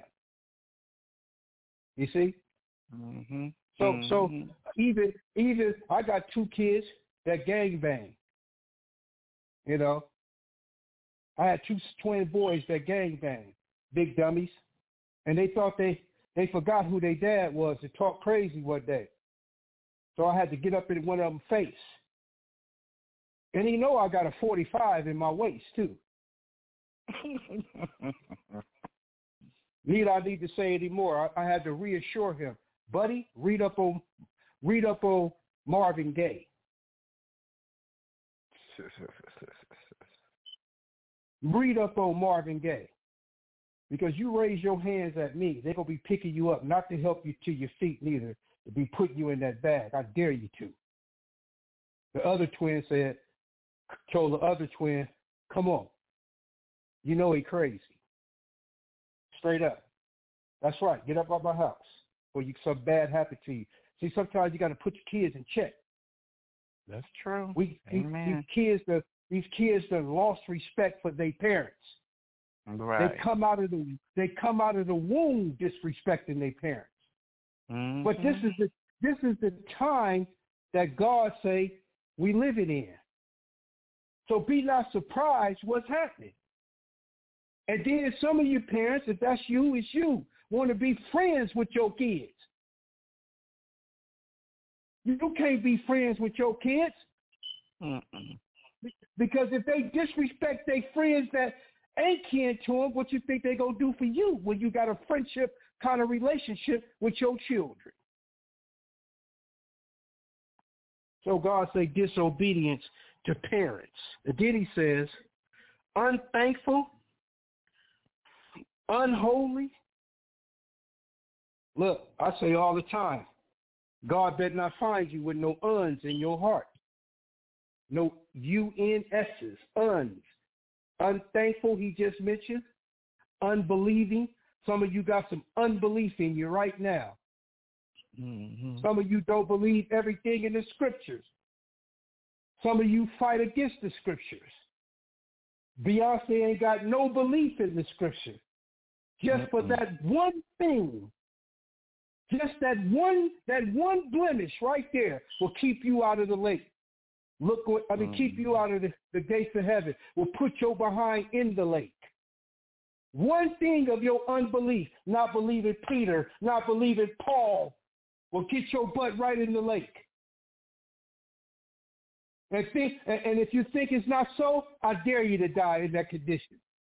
You see? Mm-hmm. So even I got two kids that gangbang. You know, I had two twin boys that gangbang, big dummies, and they thought they forgot who their dad was and talked crazy one day. So I had to get up in one of them's face. And he know I got a 45 in my waist too. Need I need to say anymore? I had to reassure him, buddy. Read up on Marvin Gaye. Read up on Marvin Gaye, because you raise your hands at me, they're gonna be picking you up, not to help you to your feet, neither to be putting you in that bag. I dare you to. The other twin told the other twin, "Come on, you know he crazy." Straight up. That's right. Get up out my house before something bad happen to you. See, sometimes you got to put your kids in check. That's true. These kids that lost respect for their parents. Right. They come out of the womb disrespecting their parents. Mm-hmm. But this is the time that God say we living in. So be not surprised what's happening. And then some of you parents, if that's you, it's you, want to be friends with your kids. You can't be friends with your kids. Mm-mm. Because if they disrespect their friends that ain't kin to them, what you think they going to do for you when you got a friendship kind of relationship with your children? So God say disobedience to parents. And then he says, unthankful, unholy. Look, I say all the time, God better not find you with no uns in your heart. No UNS's, uns. Unthankful, he just mentioned. Unbelieving. Some of you got some unbelief in you right now. Mm-hmm. Some of you don't believe everything in the scriptures. Some of you fight against the scriptures. Beyonce ain't got no belief in the scripture. Just for that one thing, just that one blemish right there will keep you out of the lake. Keep you out of the gates of heaven. Will put your behind in the lake. One thing of your unbelief, not believing Peter, not believing Paul, will get your butt right in the lake. And if you think it's not so, I dare you to die in that condition.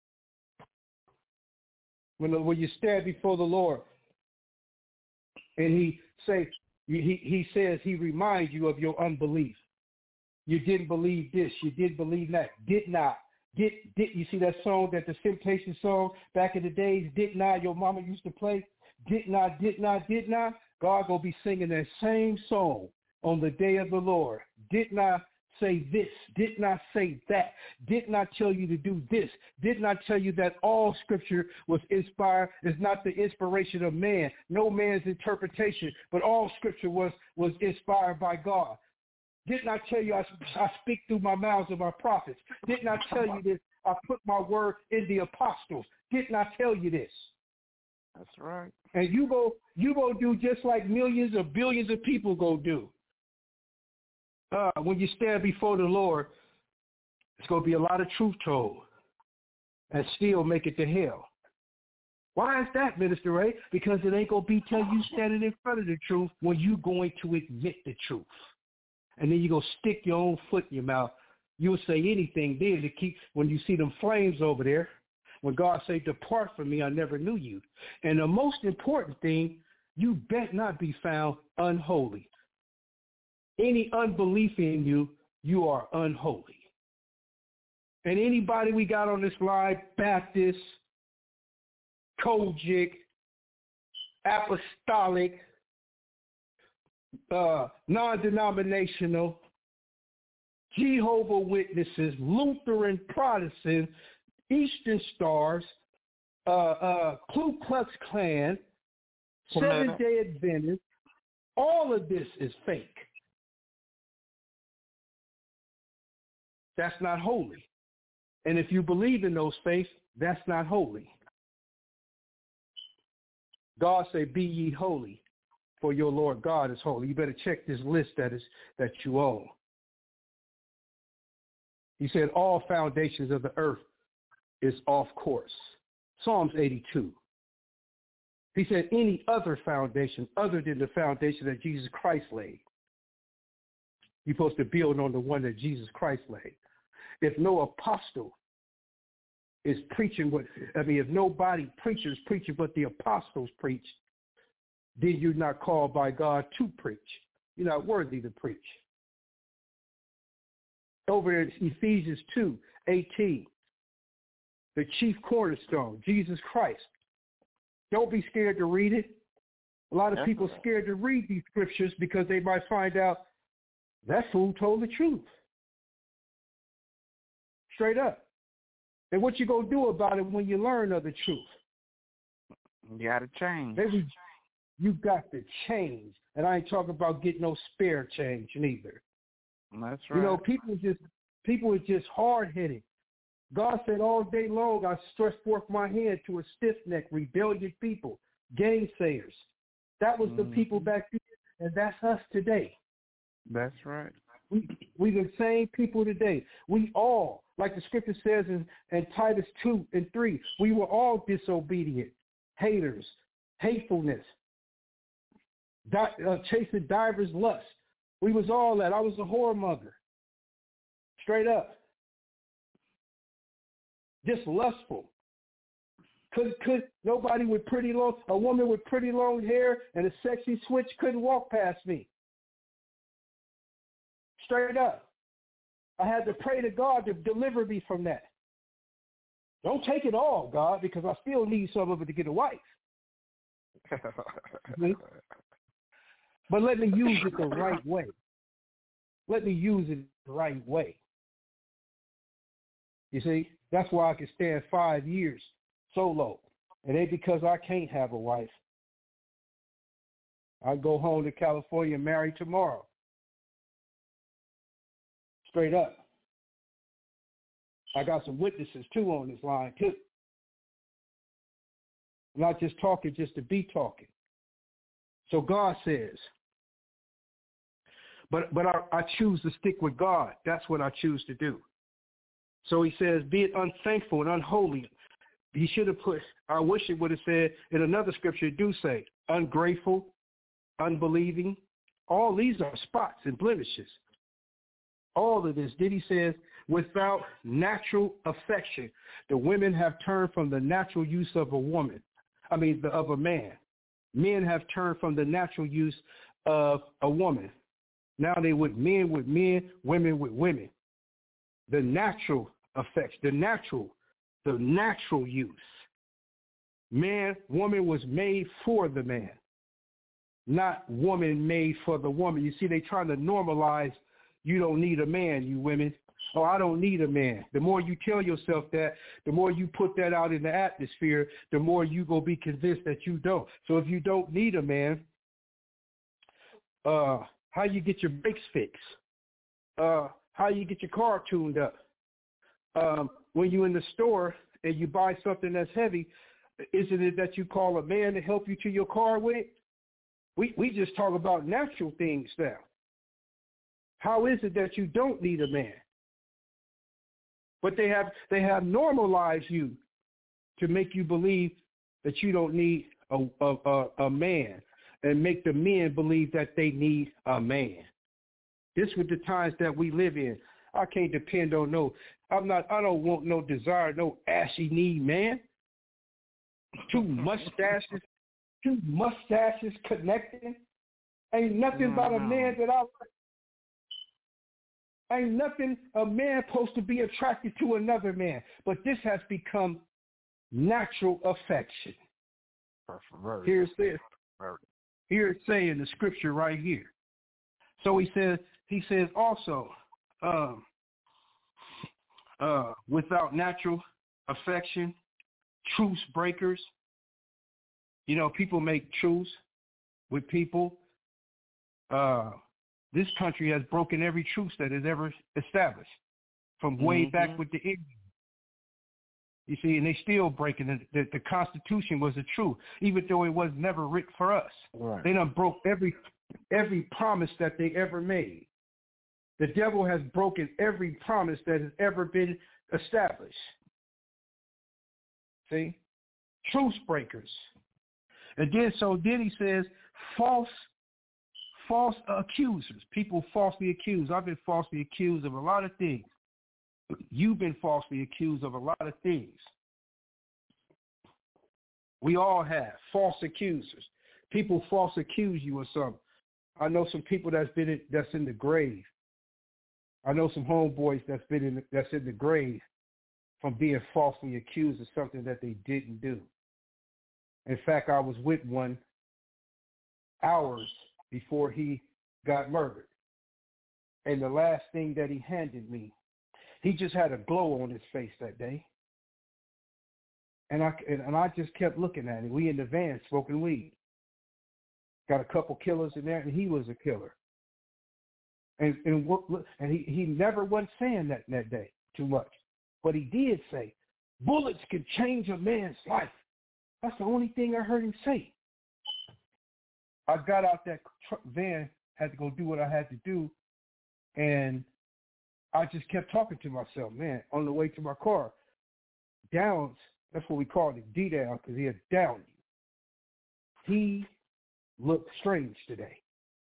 When you stand before the Lord, and he says he reminds you of your unbelief. You didn't believe this. You didn't believe that. Did not. Did you see that song, that the Temptation song back in the days? Did not, your mama used to play? Did not. God gonna be singing that same song on the day of the Lord. Did not say this, did not say that, did not tell you to do this, did not tell you that all scripture was inspired, is not the inspiration of man, no man's interpretation, but all scripture was inspired by God. Did not tell you I speak through my mouths of my prophets. Did not tell you this, I put my word in the apostles. Did not tell you this. That's right. And you go do just like millions or billions of people go do. When you stand before the Lord, it's going to be a lot of truth told and still make it to hell. Why is that, Minister Ray? Because it ain't going to be till you standing in front of the truth when you going to admit the truth. And then you're going to stick your own foot in your mouth. You'll say anything then to keep, when you see them flames over there, when God say, depart from me, I never knew you. And the most important thing, you bet not be found unholy. Any unbelief in you, you are unholy. And anybody we got on this line, Baptist, Kojic, Apostolic, non-denominational, Jehovah's Witnesses, Lutheran, Protestant, Eastern Stars, Ku Klux Klan, Seventh-day Adventists, all of this is fake. That's not holy. And if you believe in those faiths, that's not holy. God said, be ye holy, for your Lord God is holy. You better check this list that you own. He said, all foundations of the earth is off course. Psalms 82. He said, any other foundation other than the foundation that Jesus Christ laid, you're supposed to build on the one that Jesus Christ laid. If no apostle is preaching if nobody preachers preaching what the apostles preach, then you're not called by God to preach. You're not worthy to preach. Over in Ephesians 2:18, the chief cornerstone, Jesus Christ. Don't be scared to read it. A lot of people are scared to read these scriptures because they might find out that fool told the truth. Straight up. And what you going to do about it when you learn of the truth? You got to change. Maybe you got to change. And I ain't talking about getting no spare change neither. That's right. You know, people are just hard-headed. God said all day long, I stretched forth my hand to a stiff-necked, rebellious people, gainsayers. That was the people back then, and that's us today. That's right. We the same people today. We all, like the scripture says in Titus 2:3, we were all disobedient, haters, hatefulness, chasing divers lusts. We was all that. I was a whoremonger. Straight up. Just lustful. Could nobody with a woman with pretty long hair and a sexy switch couldn't walk past me. Straight up. I had to pray to God to deliver me from that. Don't take it all, God, because I still need some of it to get a wife. But let me use it the right way. Let me use it the right way. You see, that's why I can stand 5 years solo. It ain't because I can't have a wife. I go home to California and marry tomorrow. Straight up. I got some witnesses, too, on this line, too. I'm not just talking just to be talking. So God says, but I choose to stick with God. That's what I choose to do. So he says, be it unthankful and unholy. He should have put, I wish it would have said, in another scripture, it do say, ungrateful, unbelieving. All these are spots and blemishes. All of this. Then he says, without natural affection. The women have turned from the natural use of of a man. Men have turned from the natural use of a woman. Now they with men, women with women. The natural affection, the natural use. Man, woman was made for the man. not woman made for the woman. You see, they trying to normalize you don't need a man, you women. Oh, I don't need a man. The more you tell yourself that, the more you put that out in the atmosphere, the more you go be convinced that you don't. So if you don't need a man, how you get your brakes fixed? How you get your car tuned up? When you're in the store and you buy something that's heavy, isn't it that you call a man to help you to your car with it? We just talk about natural things now. How is it that you don't need a man? But they have normalized you to make you believe that you don't need a man, and make the men believe that they need a man. This is the times that we live in. I can't depend on I don't want no desire, no ashy knee man. Two mustaches connecting. Ain't nothing about a man that I like. Ain't nothing a man supposed to be attracted to another man. But this has become natural affection. Here's this. Here it's saying the scripture right here. So he says also, without natural affection, truce breakers. You know, people make truce with people. This country has broken every truce that is ever established from way back with the Indians. You see, and they still breaking it. The Constitution was a truth, even though it was never written for us. Right. They done broke every promise that they ever made. The devil has broken every promise that has ever been established. See? Truce breakers. And then he says false accusers. People falsely accused. I've been falsely accused of a lot of things. You've been falsely accused of a lot of things. We all have false accusers. People false accuse you of something. I know some people that's in the grave. I know some homeboys that's in the grave from being falsely accused of something that they didn't do. In fact, I was with one hours before he got murdered. And the last thing that he handed me, he just had a glow on his face that day. And I just kept looking at him. We in the van smoking weed. Got a couple killers in there, and he was a killer. And he never was saying that day too much. But he did say, bullets can change a man's life. That's the only thing I heard him say. I got out that van, had to go do what I had to do, and I just kept talking to myself, man, on the way to my car. Downs, that's what we called it, D-down, because he had downed you. He looked strange today.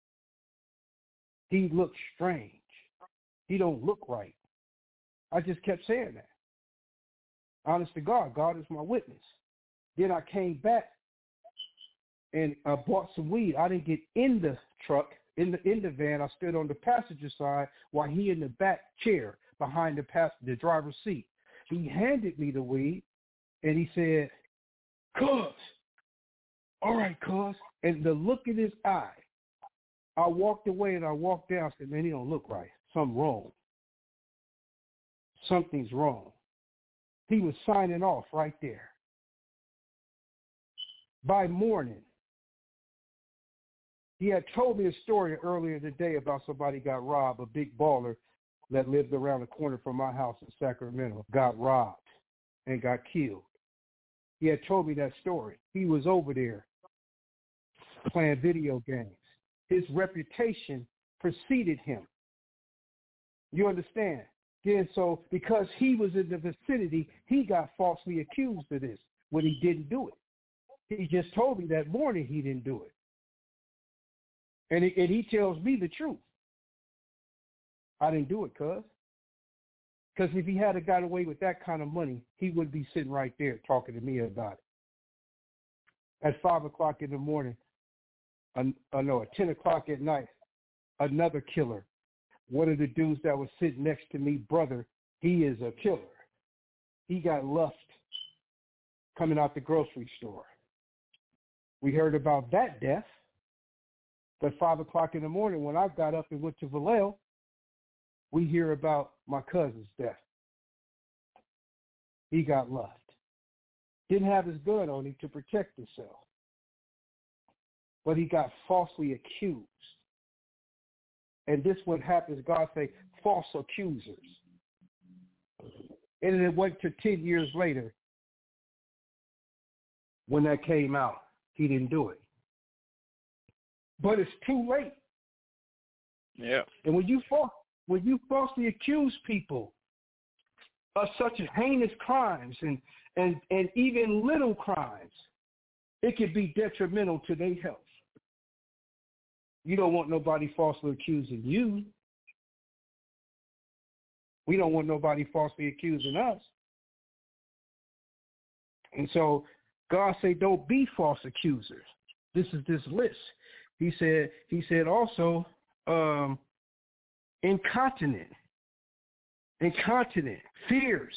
He looked strange. He don't look right. I just kept saying that. Honest to God, God is my witness. Then I came back and I bought some weed. I didn't get in the truck, in the van. I stood on the passenger side while he in the back chair behind the driver's seat. He handed me the weed and he said, "Cuz, all right, cuz." And the look in his eye, I walked away and I walked down. I said, "Man, he don't look right. Something wrong. Something's wrong." He was signing off right there. By morning, he had told me a story earlier today about somebody got robbed, a big baller that lived around the corner from my house in Sacramento, got robbed and got killed. He had told me that story. He was over there playing video games. His reputation preceded him. You understand? Then so because he was in the vicinity, he got falsely accused of this when he didn't do it. He just told me that morning he didn't do it. And he tells me the truth. I didn't do it, cuz. Because if he had got away with that kind of money, he would be sitting right there talking to me about it. At 5 o'clock in the morning, at 10 o'clock at night, another killer. One of the dudes that was sitting next to me, brother, he is a killer. He got left coming out the grocery store. We heard about that death. But 5 o'clock in the morning, when I got up and went to Vallejo, we hear about my cousin's death. He got left. Didn't have his gun on him to protect himself. But he got falsely accused. And this what happens, God say, false accusers. And it went to 10 years later when that came out. He didn't do it. But it's too late. Yeah. And when you falsely accuse people of such heinous crimes and even little crimes, it could be detrimental to their health. You don't want nobody falsely accusing you. We don't want nobody falsely accusing us. And so God say, don't be false accusers. This is this list. He said also, incontinent, fierce,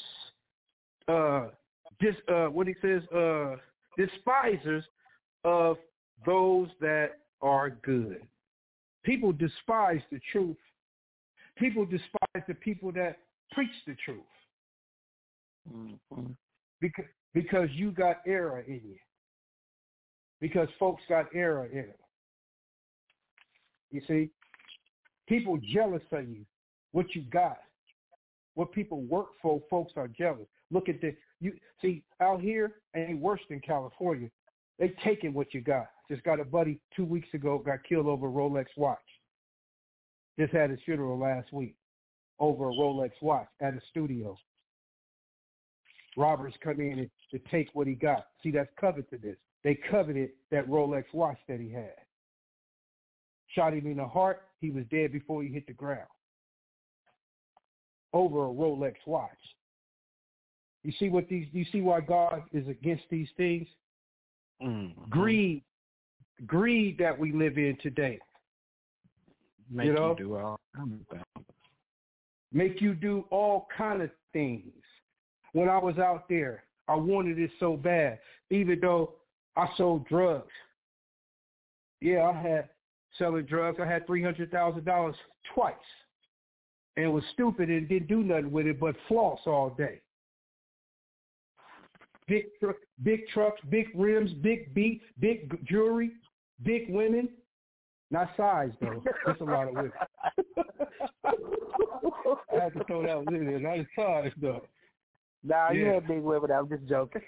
despisers of those that are good. People despise the truth. People despise the people that preach the truth. Mm-hmm. Because you got error in you. Because folks got error in them. You see, people jealous of you, what you got, what people work for. Folks are jealous. Look at this. You see, out here ain't worse than California. They taking what you got. Just got a buddy 2 weeks ago got killed over a Rolex watch. Just had his funeral last week over a Rolex watch at a studio. Robbers come in to take what he got. See, that's covetousness. They coveted that Rolex watch that he had. Shot him in the heart. He was dead before he hit the ground. Over a Rolex watch. You see why God is against these things? Mm-hmm. Greed that we live in today. Make you do all kind of things. Make you do all kind of things. When I was out there, I wanted it so bad, even though I sold drugs. Yeah, I had selling drugs. I had $300,000 twice, and was stupid and didn't do nothing with it but floss all day. Big trucks, big rims, big beat, big jewelry, big women. Not size, though. That's a lot of women. I had to throw that one in there. Not size, though. Nah, you had big women. I'm just joking.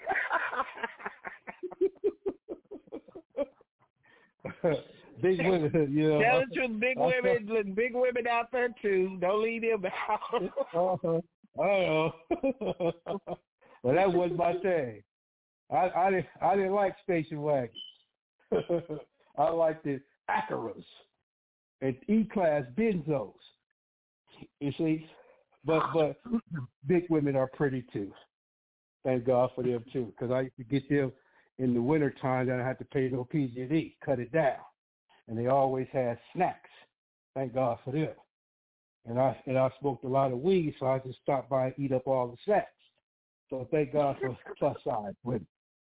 Big women, you know. Tell the truth, big women out there, too. Don't leave them out. I know. Well, that wasn't my thing. I didn't like station wagons. I liked the Acuras and E-Class Benzos. You see? But big women are pretty, too. Thank God for them, too. Because I used to get them in the wintertime, then I had to pay no PG&E, cut it down. And they always had snacks. Thank God for them. And I smoked a lot of weed, so I just stopped by and eat up all the snacks. So thank God for plus size women.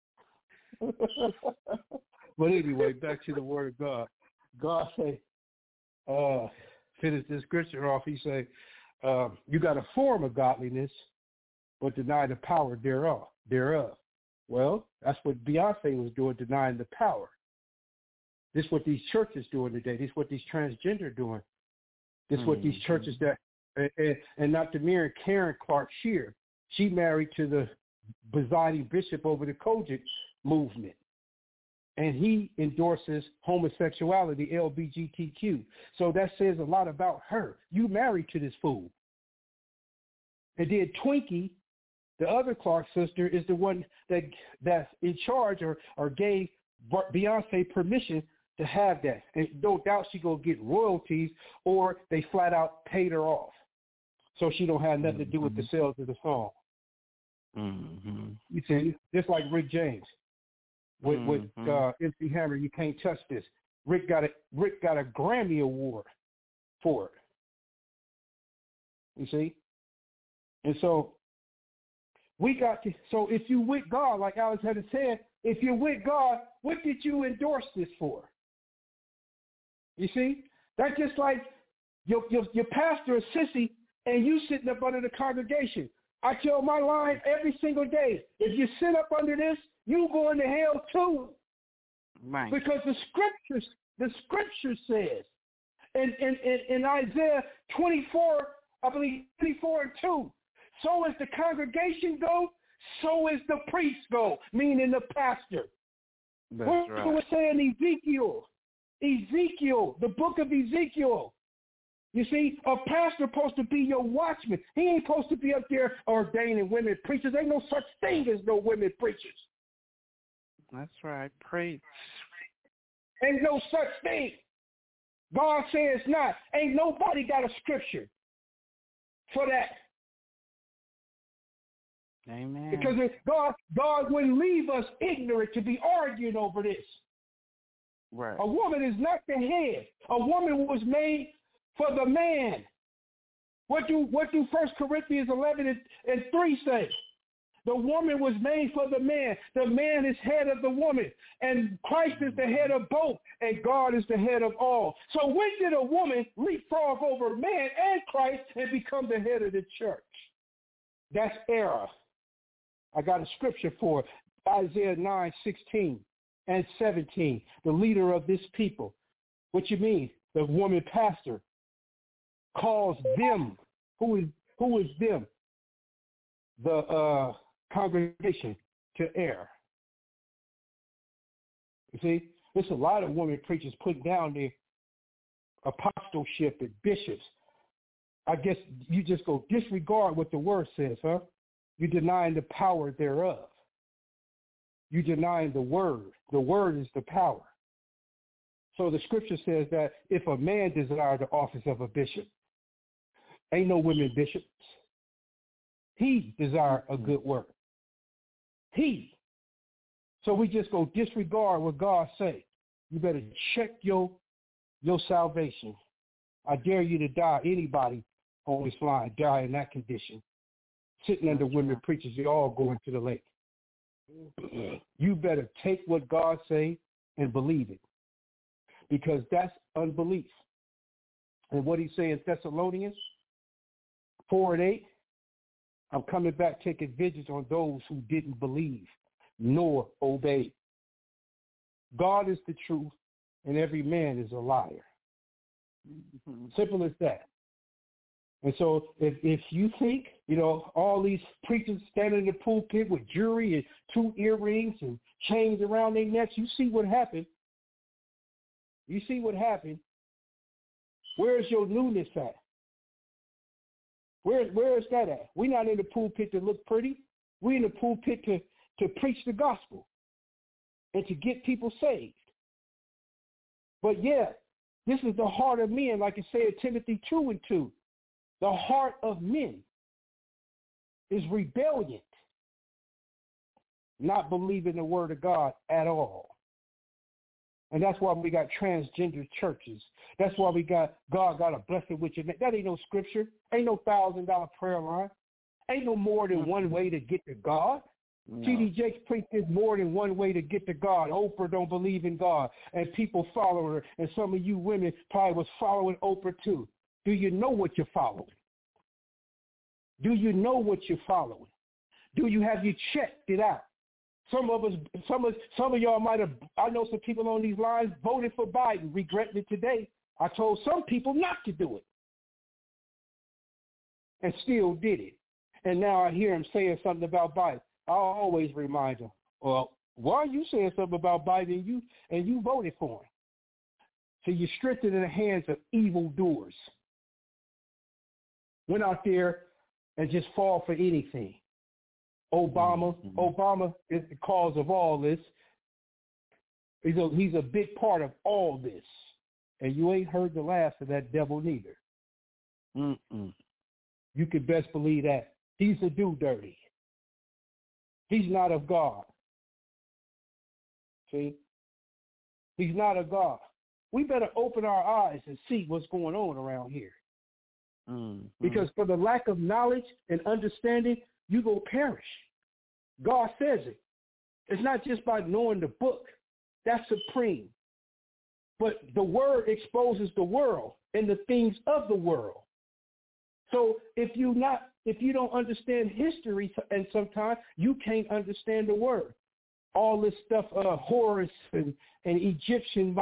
But anyway, back to the word of God. God say, finish this scripture off. He say, you got a form of godliness, but deny the power thereof. Well, that's what Beyonce was doing, denying the power. This is what these churches doing today. This is what these transgender are doing. This is what these churches that, and not to mirror Karen Clark Shear. She married to the presiding bishop over the Kojic movement. And he endorses homosexuality, LGBTQ. So that says a lot about her. You married to this fool. And then Twinkie, the other Clark sister, is the one that's in charge or gave Beyonce permission to have that. And no doubt she going to get royalties, or they flat out paid her off. So she don't have nothing to do with the sales of the song. Mm-hmm. You see, just like Rick James. With MC Hammer, you can't touch this. Rick got a Grammy Award for it. You see? And so we got to, so if you with God, like Alex had said, if you're with God, what did you endorse this for? You see? That's just like your pastor is sissy and you sitting up under the congregation. I tell my line every single day, if you sit up under this, you going to hell too. Right. Because the scripture says in Isaiah 24, I believe 24:2, so as the congregation go, so is the priest go, meaning the pastor. That's what right. we're saying Ezekiel, the book of Ezekiel. You see, a pastor supposed to be your watchman. He ain't supposed to be up there ordaining women preachers. Ain't no such thing as no women preachers. That's right. Preach. Ain't no such thing. God says not. Ain't nobody got a scripture for that. Amen. Because God wouldn't leave us ignorant to be arguing over this. Right. A woman is not the head. A woman was made for the man. What do 1 Corinthians 11:3 say? The woman was made for the man. The man is head of the woman. And Christ is the head of both. And God is the head of all. So when did a woman leapfrog over man and Christ and become the head of the church? That's error. I got a scripture for it. Isaiah 9:16 and 17. The leader of this people. What you mean? The woman pastor calls them. Who is them? The congregation to err. You see, there's a lot of women preachers putting down their apostleship and bishops. I guess you just go disregard what the word says, huh? You're denying the power thereof. You're denying the word. The word is the power. So the scripture says that if a man desires the office of a bishop, ain't no women bishops. He desire a good work. He. So we just go disregard what God say. You better check your salvation. I dare you to die. Anybody on this line die in that condition. Sitting under women preachers, they all going to the lake. You better take what God say and believe it. Because that's unbelief. And what he's saying in Thessalonians 4:8, I'm coming back taking vengeance on those who didn't believe nor obey. God is the truth and every man is a liar. Simple as that. And so if you think, all these preachers standing in the pulpit with jewelry and 2 earrings and chains around their necks, you see what happened. You see what happened. Where's your newness at? Where is that at? We're not in the pulpit to look pretty. We're in the pulpit to preach the gospel and to get people saved. But yeah, this is the heart of men, like it said Timothy 2:2. The heart of men is rebellion, not believing the word of God at all. And that's why we got transgender churches. That's why we got God got a blessing with you. That ain't no scripture. Ain't no $1,000 prayer line. Ain't no more than one way to get to God. No. T.D. Jakes preached there's more than one way to get to God. Oprah don't believe in God, and people follow her. And some of you women probably was following Oprah too. Do you know what you're following? Do you know what you're following? Have you checked it out? Some of y'all might have, I know some people on these lines voted for Biden, regretting it today. I told some people not to do it and still did it. And now I hear him saying something about Biden. I always remind him, well, why are you saying something about Biden and you voted for him? So you're strengthening the hands of evildoers. Went out there and just fall for anything. Obama is the cause of all this. He's a big part of all this. And you ain't heard the last of that devil neither. You can best believe that. He's a do-dirty. He's not of God. See? He's not of God. We better open our eyes and see what's going on around here. Because for the lack of knowledge and understanding, you go perish. God says it. It's not just by knowing the book. That's supreme. But the word exposes the world and the things of the world. So if you don't understand history, and sometimes you can't understand the word. All this stuff, Horus and Egyptian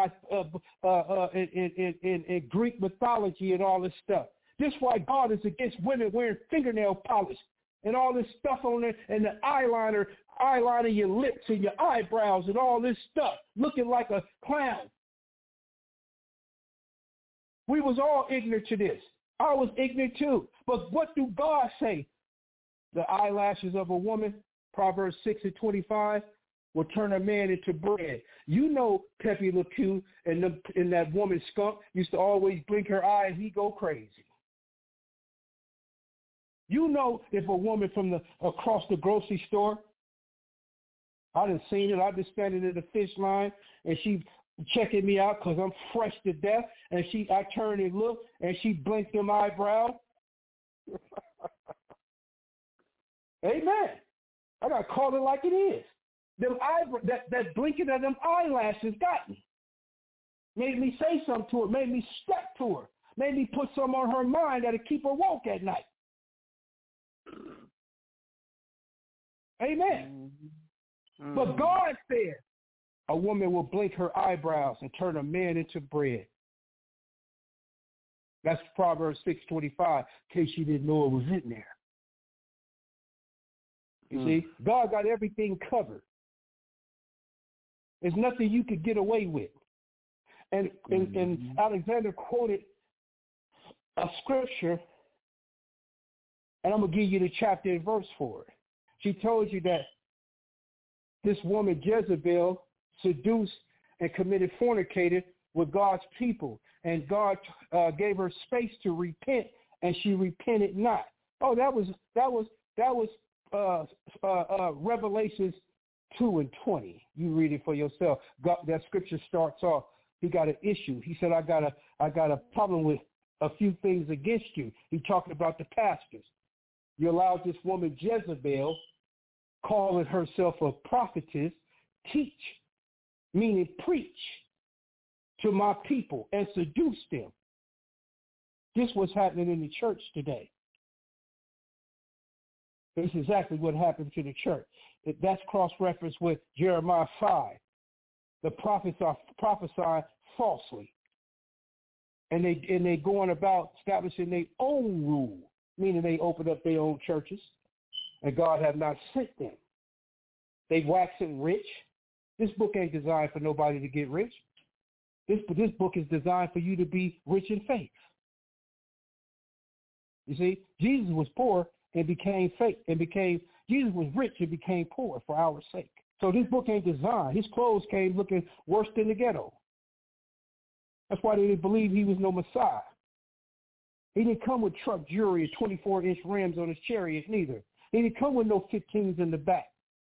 and Greek mythology and all this stuff. This is why God is against women wearing fingernail polish and all this stuff on there, and the eyeliner your lips and your eyebrows and all this stuff, looking like a clown. We was all ignorant to this. I was ignorant too. But what do God say? The eyelashes of a woman, Proverbs 6:25, will turn a man into bread. You know Pepe Le Pew and that woman Skunk used to always blink her eye and he go crazy. You know if a woman from across the grocery store, I done seen it. I've been standing in the fish line and she checking me out because I'm fresh to death, and I turn and look and she blinked them eyebrows. Amen. I got to call it like it is. That blinking of them eyelashes got me. Made me say something to her, made me step to her, made me put something on her mind that'll keep her woke at night. Amen. Mm-hmm. But God said a woman will blink her eyebrows and turn a man into bread. That's Proverbs 6:25, in case you didn't know it was in there. You see, God got everything covered. There's nothing you could get away with. And Alexander quoted a scripture, and I'm going to give you the chapter and verse for it. She told you that this woman Jezebel seduced and fornicated with God's people, and God gave her space to repent, and she repented not. Oh, that was Revelations 2:20. You read it for yourself. God, that scripture starts off. He got an issue. He said, I got a problem with a few things against you. He's talking about the pastors. You allowed this woman Jezebel, calling herself a prophetess, teach, meaning preach to my people and seduce them. This was happening in the church today. This is exactly what happened to the church. That's cross-referenced with Jeremiah 5. The prophets are prophesying falsely. And they going about establishing their own rule, meaning they open up their own churches, and God have not sent them. They waxing rich. This book ain't designed for nobody to get rich. This book is designed for you to be rich in faith. You see, Jesus was poor and became faith, Jesus was rich and became poor for our sake. So this book ain't designed. His clothes came looking worse than the ghetto. That's why they didn't believe he was no Messiah. He didn't come with truck jewelry and 24-inch rims on his chariot neither. He didn't come with no 15s in the back.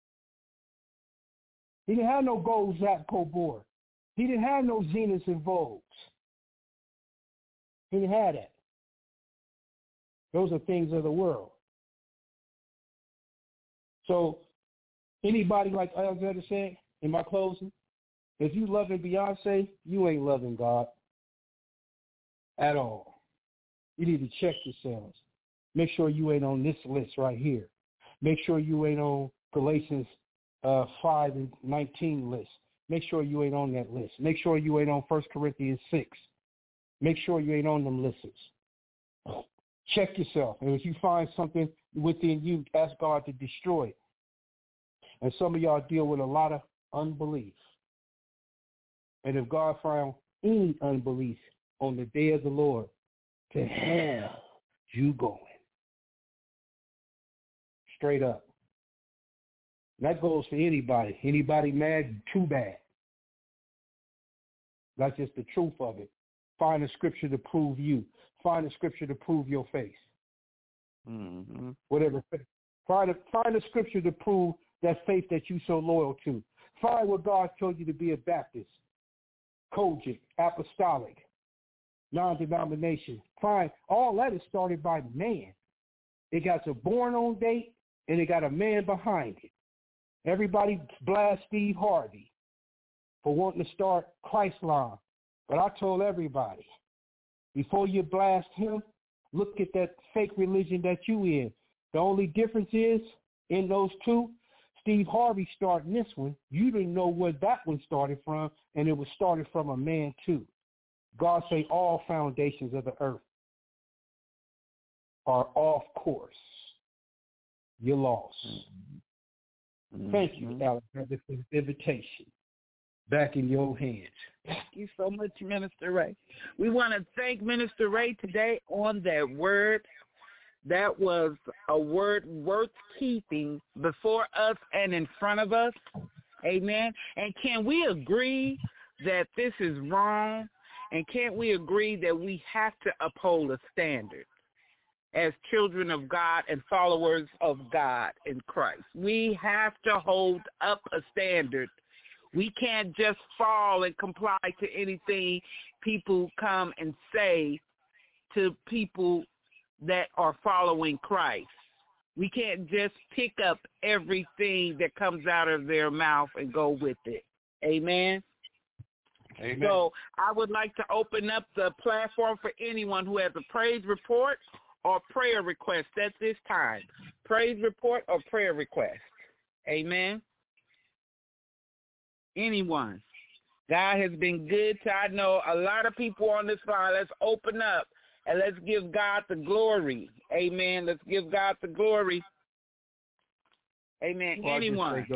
He didn't have no gold Zapco board. He didn't have no Zeniths and Vogues. He didn't have that. Those are things of the world. So anybody, like Alexander said in my closing, if you loving Beyonce, you ain't loving God at all. You need to check yourselves. Make sure you ain't on this list right here. Make sure you ain't on Galatians 5:19 list. Make sure you ain't on that list. Make sure you ain't on 1 Corinthians 6. Make sure you ain't on them lists. Check yourself. And if you find something within you, ask God to destroy it. And some of y'all deal with a lot of unbelief. And if God found any unbelief on the day of the Lord, to hell you going. Straight up. That goes for anybody. Anybody mad, too bad. That's just the truth of it. Find a scripture to prove you. Find a scripture to prove your faith. Mm-hmm. Whatever. Find a scripture to prove that faith that you so loyal to. Find what God told you to be a Baptist, Kojic, apostolic, non-denomination. Find all that is started by man. It got a born-on date, and it got a man behind it. Everybody blast Steve Harvey for wanting to start Christline But I told everybody, before you blast him, look at that fake religion that you in. The only difference is, in those two, Steve Harvey starting this one. You didn't know where that one started from, and it was started from a man too. God say all foundations of the earth are off course. You're lost. Mm-hmm. Thank you, Alexander, for the invitation. Back in your hands. Thank you so much, Minister Ray. We want to thank Minister Ray today on that word. That was a word worth keeping before us and in front of us. Amen. And can we agree that this is wrong? And can't we agree that we have to uphold a standard as children of God and followers of God in Christ? We have to hold up a standard. We can't just fall and comply to anything people come and say to people that are following Christ. We can't just pick up everything that comes out of their mouth and go with it. Amen? Amen. So I would like to open up the platform for anyone who has a praise report or prayer request at this time. Praise report or prayer request. Amen? Anyone. God has been good to, I know, a lot of people on this line. Let's open up and let's give God the glory. Amen. Let's give God the glory. Amen. Well, anyone.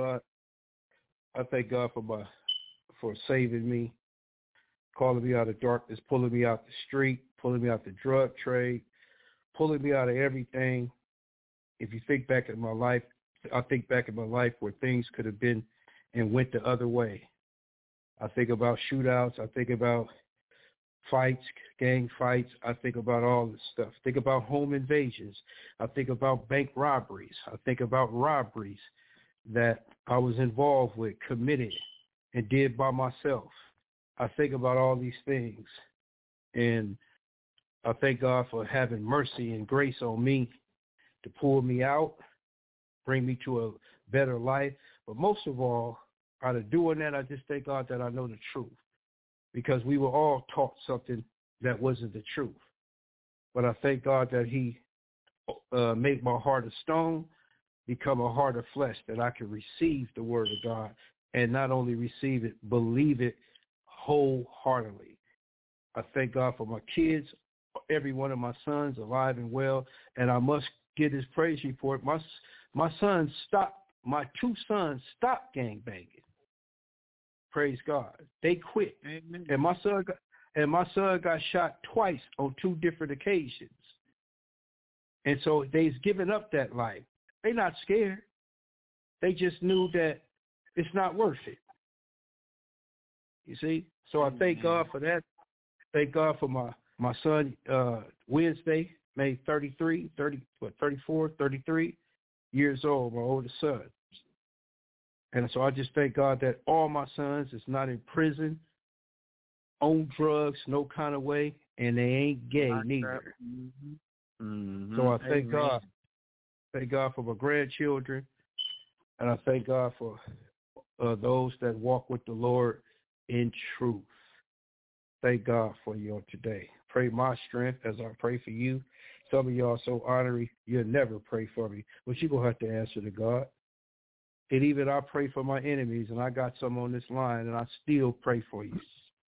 I thank God for saving me, calling me out of darkness, pulling me out the street, pulling me out the drug trade, pulling me out of everything. If you think back in my life, I think back in my life where things could have been and went the other way. I think about shootouts. I think about fights, gang fights. I think about all this stuff. Think about home invasions. I think about bank robberies. I think about robberies that I was involved with, committed, and did by myself. I think about all these things. And I thank God for having mercy and grace on me to pull me out, bring me to a better life. But most of all, out of doing that, I just thank God that I know the truth, because we were all taught something that wasn't the truth. But I thank God that he made my heart of stone become a heart of flesh, that I can receive the word of God, and not only receive it, believe it wholeheartedly. I thank God for my kids, every one of my sons alive and well, and I must get his praise report. My two sons stopped gangbanging. Praise God. They quit. Amen. And my son got shot twice on two different occasions. And so they've given up that life. They're not scared. They just knew that it's not worth it. You see? So I thank God for that. Thank God for my son Wednesday, May 34, 33 years old, my oldest son. And so I just thank God that all my sons is not in prison, on drugs, no kind of way, and they ain't gay neither. Mm-hmm. Mm-hmm. So I thank God. Thank God for my grandchildren, and I thank God for those that walk with the Lord in truth. Thank God for you on today. Pray my strength as I pray for you. Some of y'all so honorary, you'll never pray for me, but you're going to have to answer to God. And even I pray for my enemies, and I got some on this line, and I still pray for you.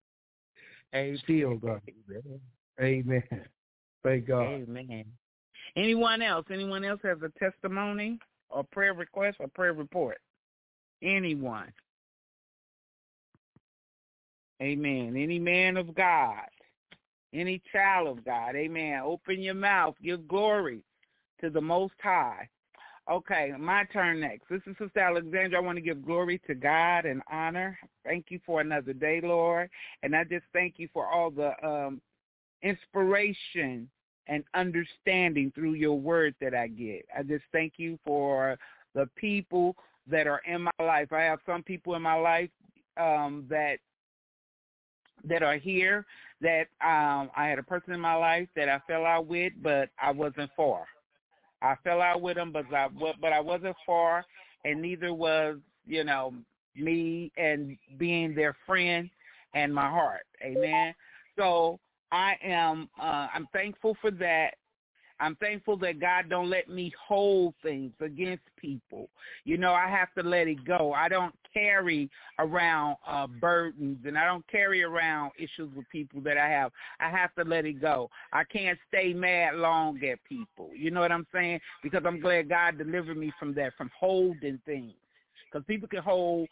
Still, God. Amen. Thank God. Amen. Anyone else? Anyone else has a testimony or prayer request or prayer report? Anyone? Amen. Any man of God, any child of God, amen. Open your mouth. Give glory to the Most High. Okay, my turn next. This is Sister Alexandra. I want to give glory to God and honor. Thank you for another day, Lord. And I just thank you for all the inspiration and understanding through your word that I get. I just thank you for the people that are in my life. I have some people in my life that are here that I had a person in my life that I fell out with, but I wasn't for. I fell out with them, but I wasn't for, and neither was, me and being their friend and my heart. Amen. So I'm thankful for that. I'm thankful that God don't let me hold things against people. You know, I have to let it go. I don't carry around burdens, and I don't carry around issues with people that I have. I have to let it go. I can't stay mad long at people. You know what I'm saying? Because I'm glad God delivered me from that, from holding things. Because people can hold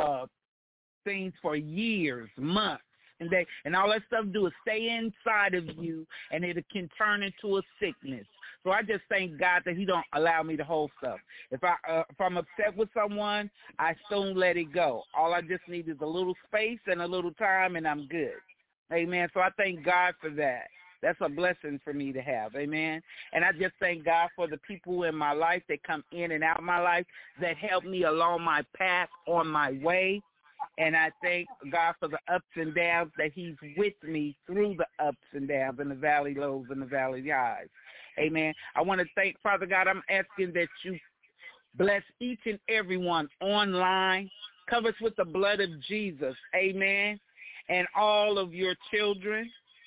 things for years, months. And all that stuff do is stay inside of you, and it can turn into a sickness. So I just thank God that he don't allow me to hold stuff. If I'm upset with someone, I soon let it go. All I just need is a little space and a little time, and I'm good. Amen. So I thank God for that. That's a blessing for me to have. Amen. And I just thank God for the people in my life that come in and out of my life that help me along my path on my way. And I thank God for the ups and downs, that he's with me through the ups and downs and the valley lows and the valley highs. Amen. I want to thank, Father God, I'm asking that you bless each and every one online. Cover us with the blood of Jesus. Amen. And all of your children.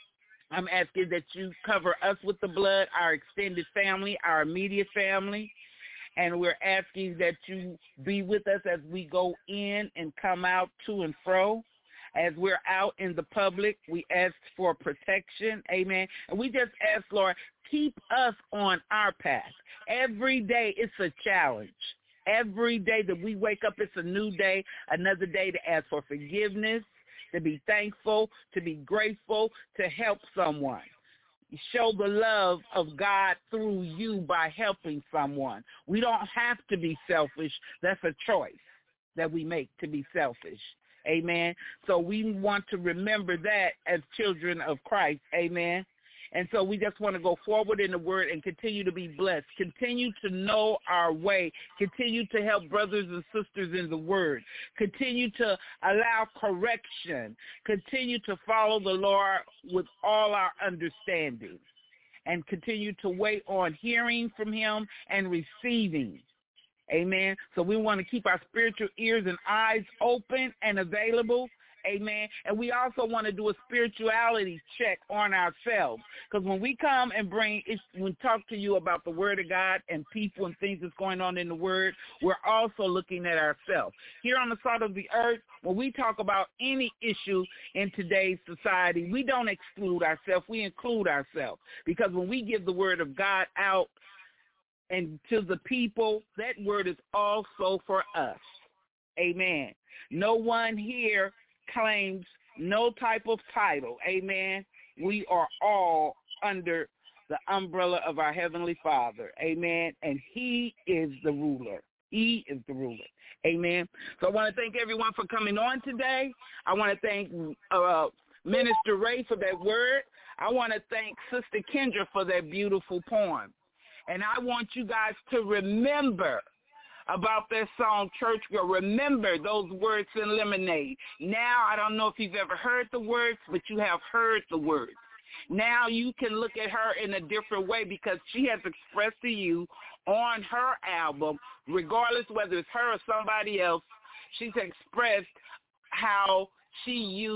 I'm asking that you cover us with the blood, our extended family, our immediate family. And we're asking that you be with us as we go in and come out to and fro. As we're out in the public, we ask for protection. Amen. And we just ask, Lord, keep us on our path. Every day it's a challenge. Every day that we wake up, it's a new day, another day to ask for forgiveness, to be thankful, to be grateful, to help someone. Show the love of God through you by helping someone. We don't have to be selfish. That's a choice that we make, to be selfish. Amen. So we want to remember that as children of Christ. Amen. And so we just want to go forward in the word and continue to be blessed. Continue to know our way. Continue to help brothers and sisters in the word. Continue to allow correction. Continue to follow the Lord with all our understanding. And continue to wait on hearing from him and receiving. Amen. So we want to keep our spiritual ears and eyes open and available. Amen. And we also want to do a spirituality check on ourselves. Because when we come and talk to you about the word of God and people and things that's going on in the word, we're also looking at ourselves. Here on the side of the earth, when we talk about any issue in today's society, we don't exclude ourselves. We include ourselves. Because when we give the word of God out and to the people, that word is also for us. Amen. No one here claims no type of title. Amen. We are all under the umbrella of our Heavenly Father. Amen. And he is the ruler. He is the ruler. Amen. So I want to thank everyone for coming on today. I want to thank Minister Ray for that word. I want to thank Sister Kendra for that beautiful poem. And I want you guys to remember about that song, Church Girl. Remember those words in Lemonade. Now, I don't know if you've ever heard the words, but you have heard the words. Now you can look at her in a different way because she has expressed to you on her album, regardless whether it's her or somebody else, she's expressed how she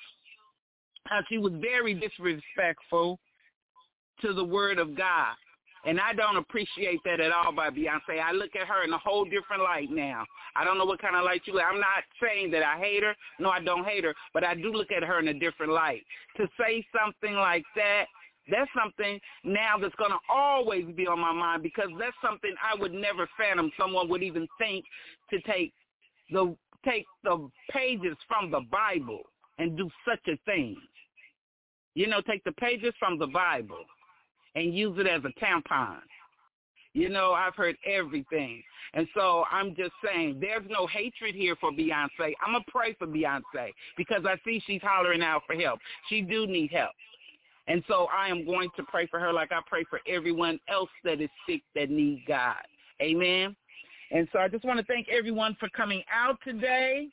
was very disrespectful to the word of God. And I don't appreciate that at all by Beyonce. I look at her in a whole different light now. I don't know what kind of light you look. I'm not saying that I hate her. No, I don't hate her. But I do look at her in a different light. To say something like that, that's something now that's going to always be on my mind because that's something I would never fathom someone would even think to take the pages from the Bible and do such a thing. You know, take the pages from the Bible and use it as a tampon. You know, I've heard everything. And so I'm just saying there's no hatred here for Beyonce. I'm going to pray for Beyonce because I see she's hollering out for help. She do need help. And so I am going to pray for her like I pray for everyone else that is sick that needs God. Amen. And so I just want to thank everyone for coming out today.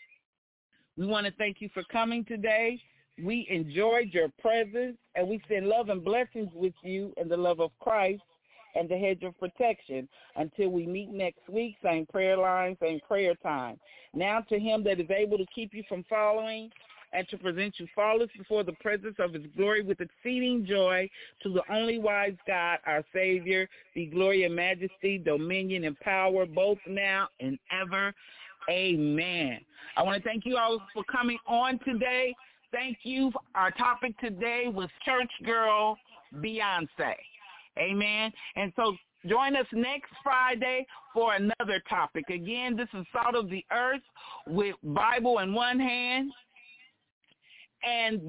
We want to thank you for coming today. We enjoyed your presence, and we send love and blessings with you in the love of Christ and the hedge of protection until we meet next week. Same prayer line, same prayer time. Now to him that is able to keep you from falling and to present you flawless before the presence of his glory with exceeding joy. To the only wise God, our Savior, be glory and majesty, dominion and power, both now and ever. Amen. I want to thank you all for coming on today. Thank you. Our topic today was Church Girl Beyonce. Amen. And so join us next Friday for another topic. Again, this is Salt of the Earth with Bible in one hand and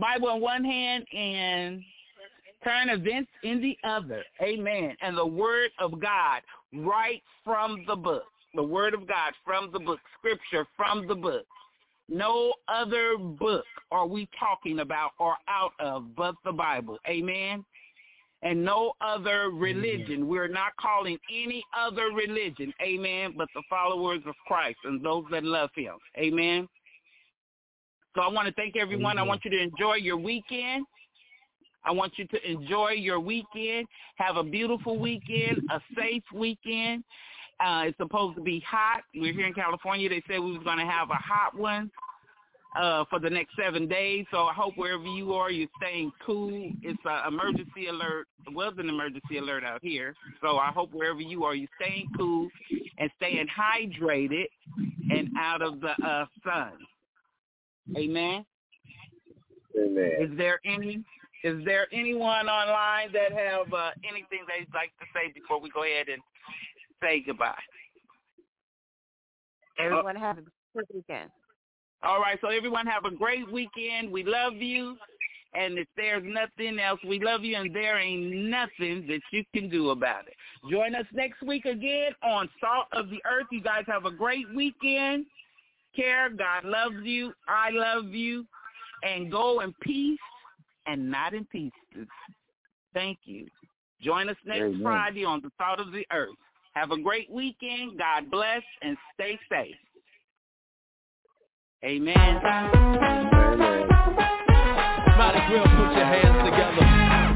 current events in the other. Amen. And the Word of God right from the book. The Word of God from the book. Scripture from the book. No other book are we talking about or out of but the Bible. Amen. And no other religion. We're not calling any other religion, amen, but the followers of Christ and those that love him, amen. So I want to thank everyone. I want you to enjoy your weekend. I want you to enjoy your weekend. Have a beautiful weekend, a safe weekend. It's supposed to be hot. We're here in California. They said we was going to have a hot one for the next 7 days. So I hope wherever you are, you're staying cool. It's an emergency alert. It was an emergency alert out here. So I hope wherever you are, you're staying cool and staying hydrated and out of the sun. Amen. Amen. Is there anyone online that have anything they'd like to say before we go ahead and say goodbye? Everyone have a good weekend. All right, so everyone have a great weekend. We love you, and if there's nothing else, we love you, and there ain't nothing that you can do about it. Join us next week again on Salt of the Earth. You guys have a great weekend. Care, God loves you, I love you, and go in peace and not in pieces. Thank you. Join us next Friday on the Salt of the Earth. Have a great weekend. God bless, and stay safe. Amen. Might as well put your hands together.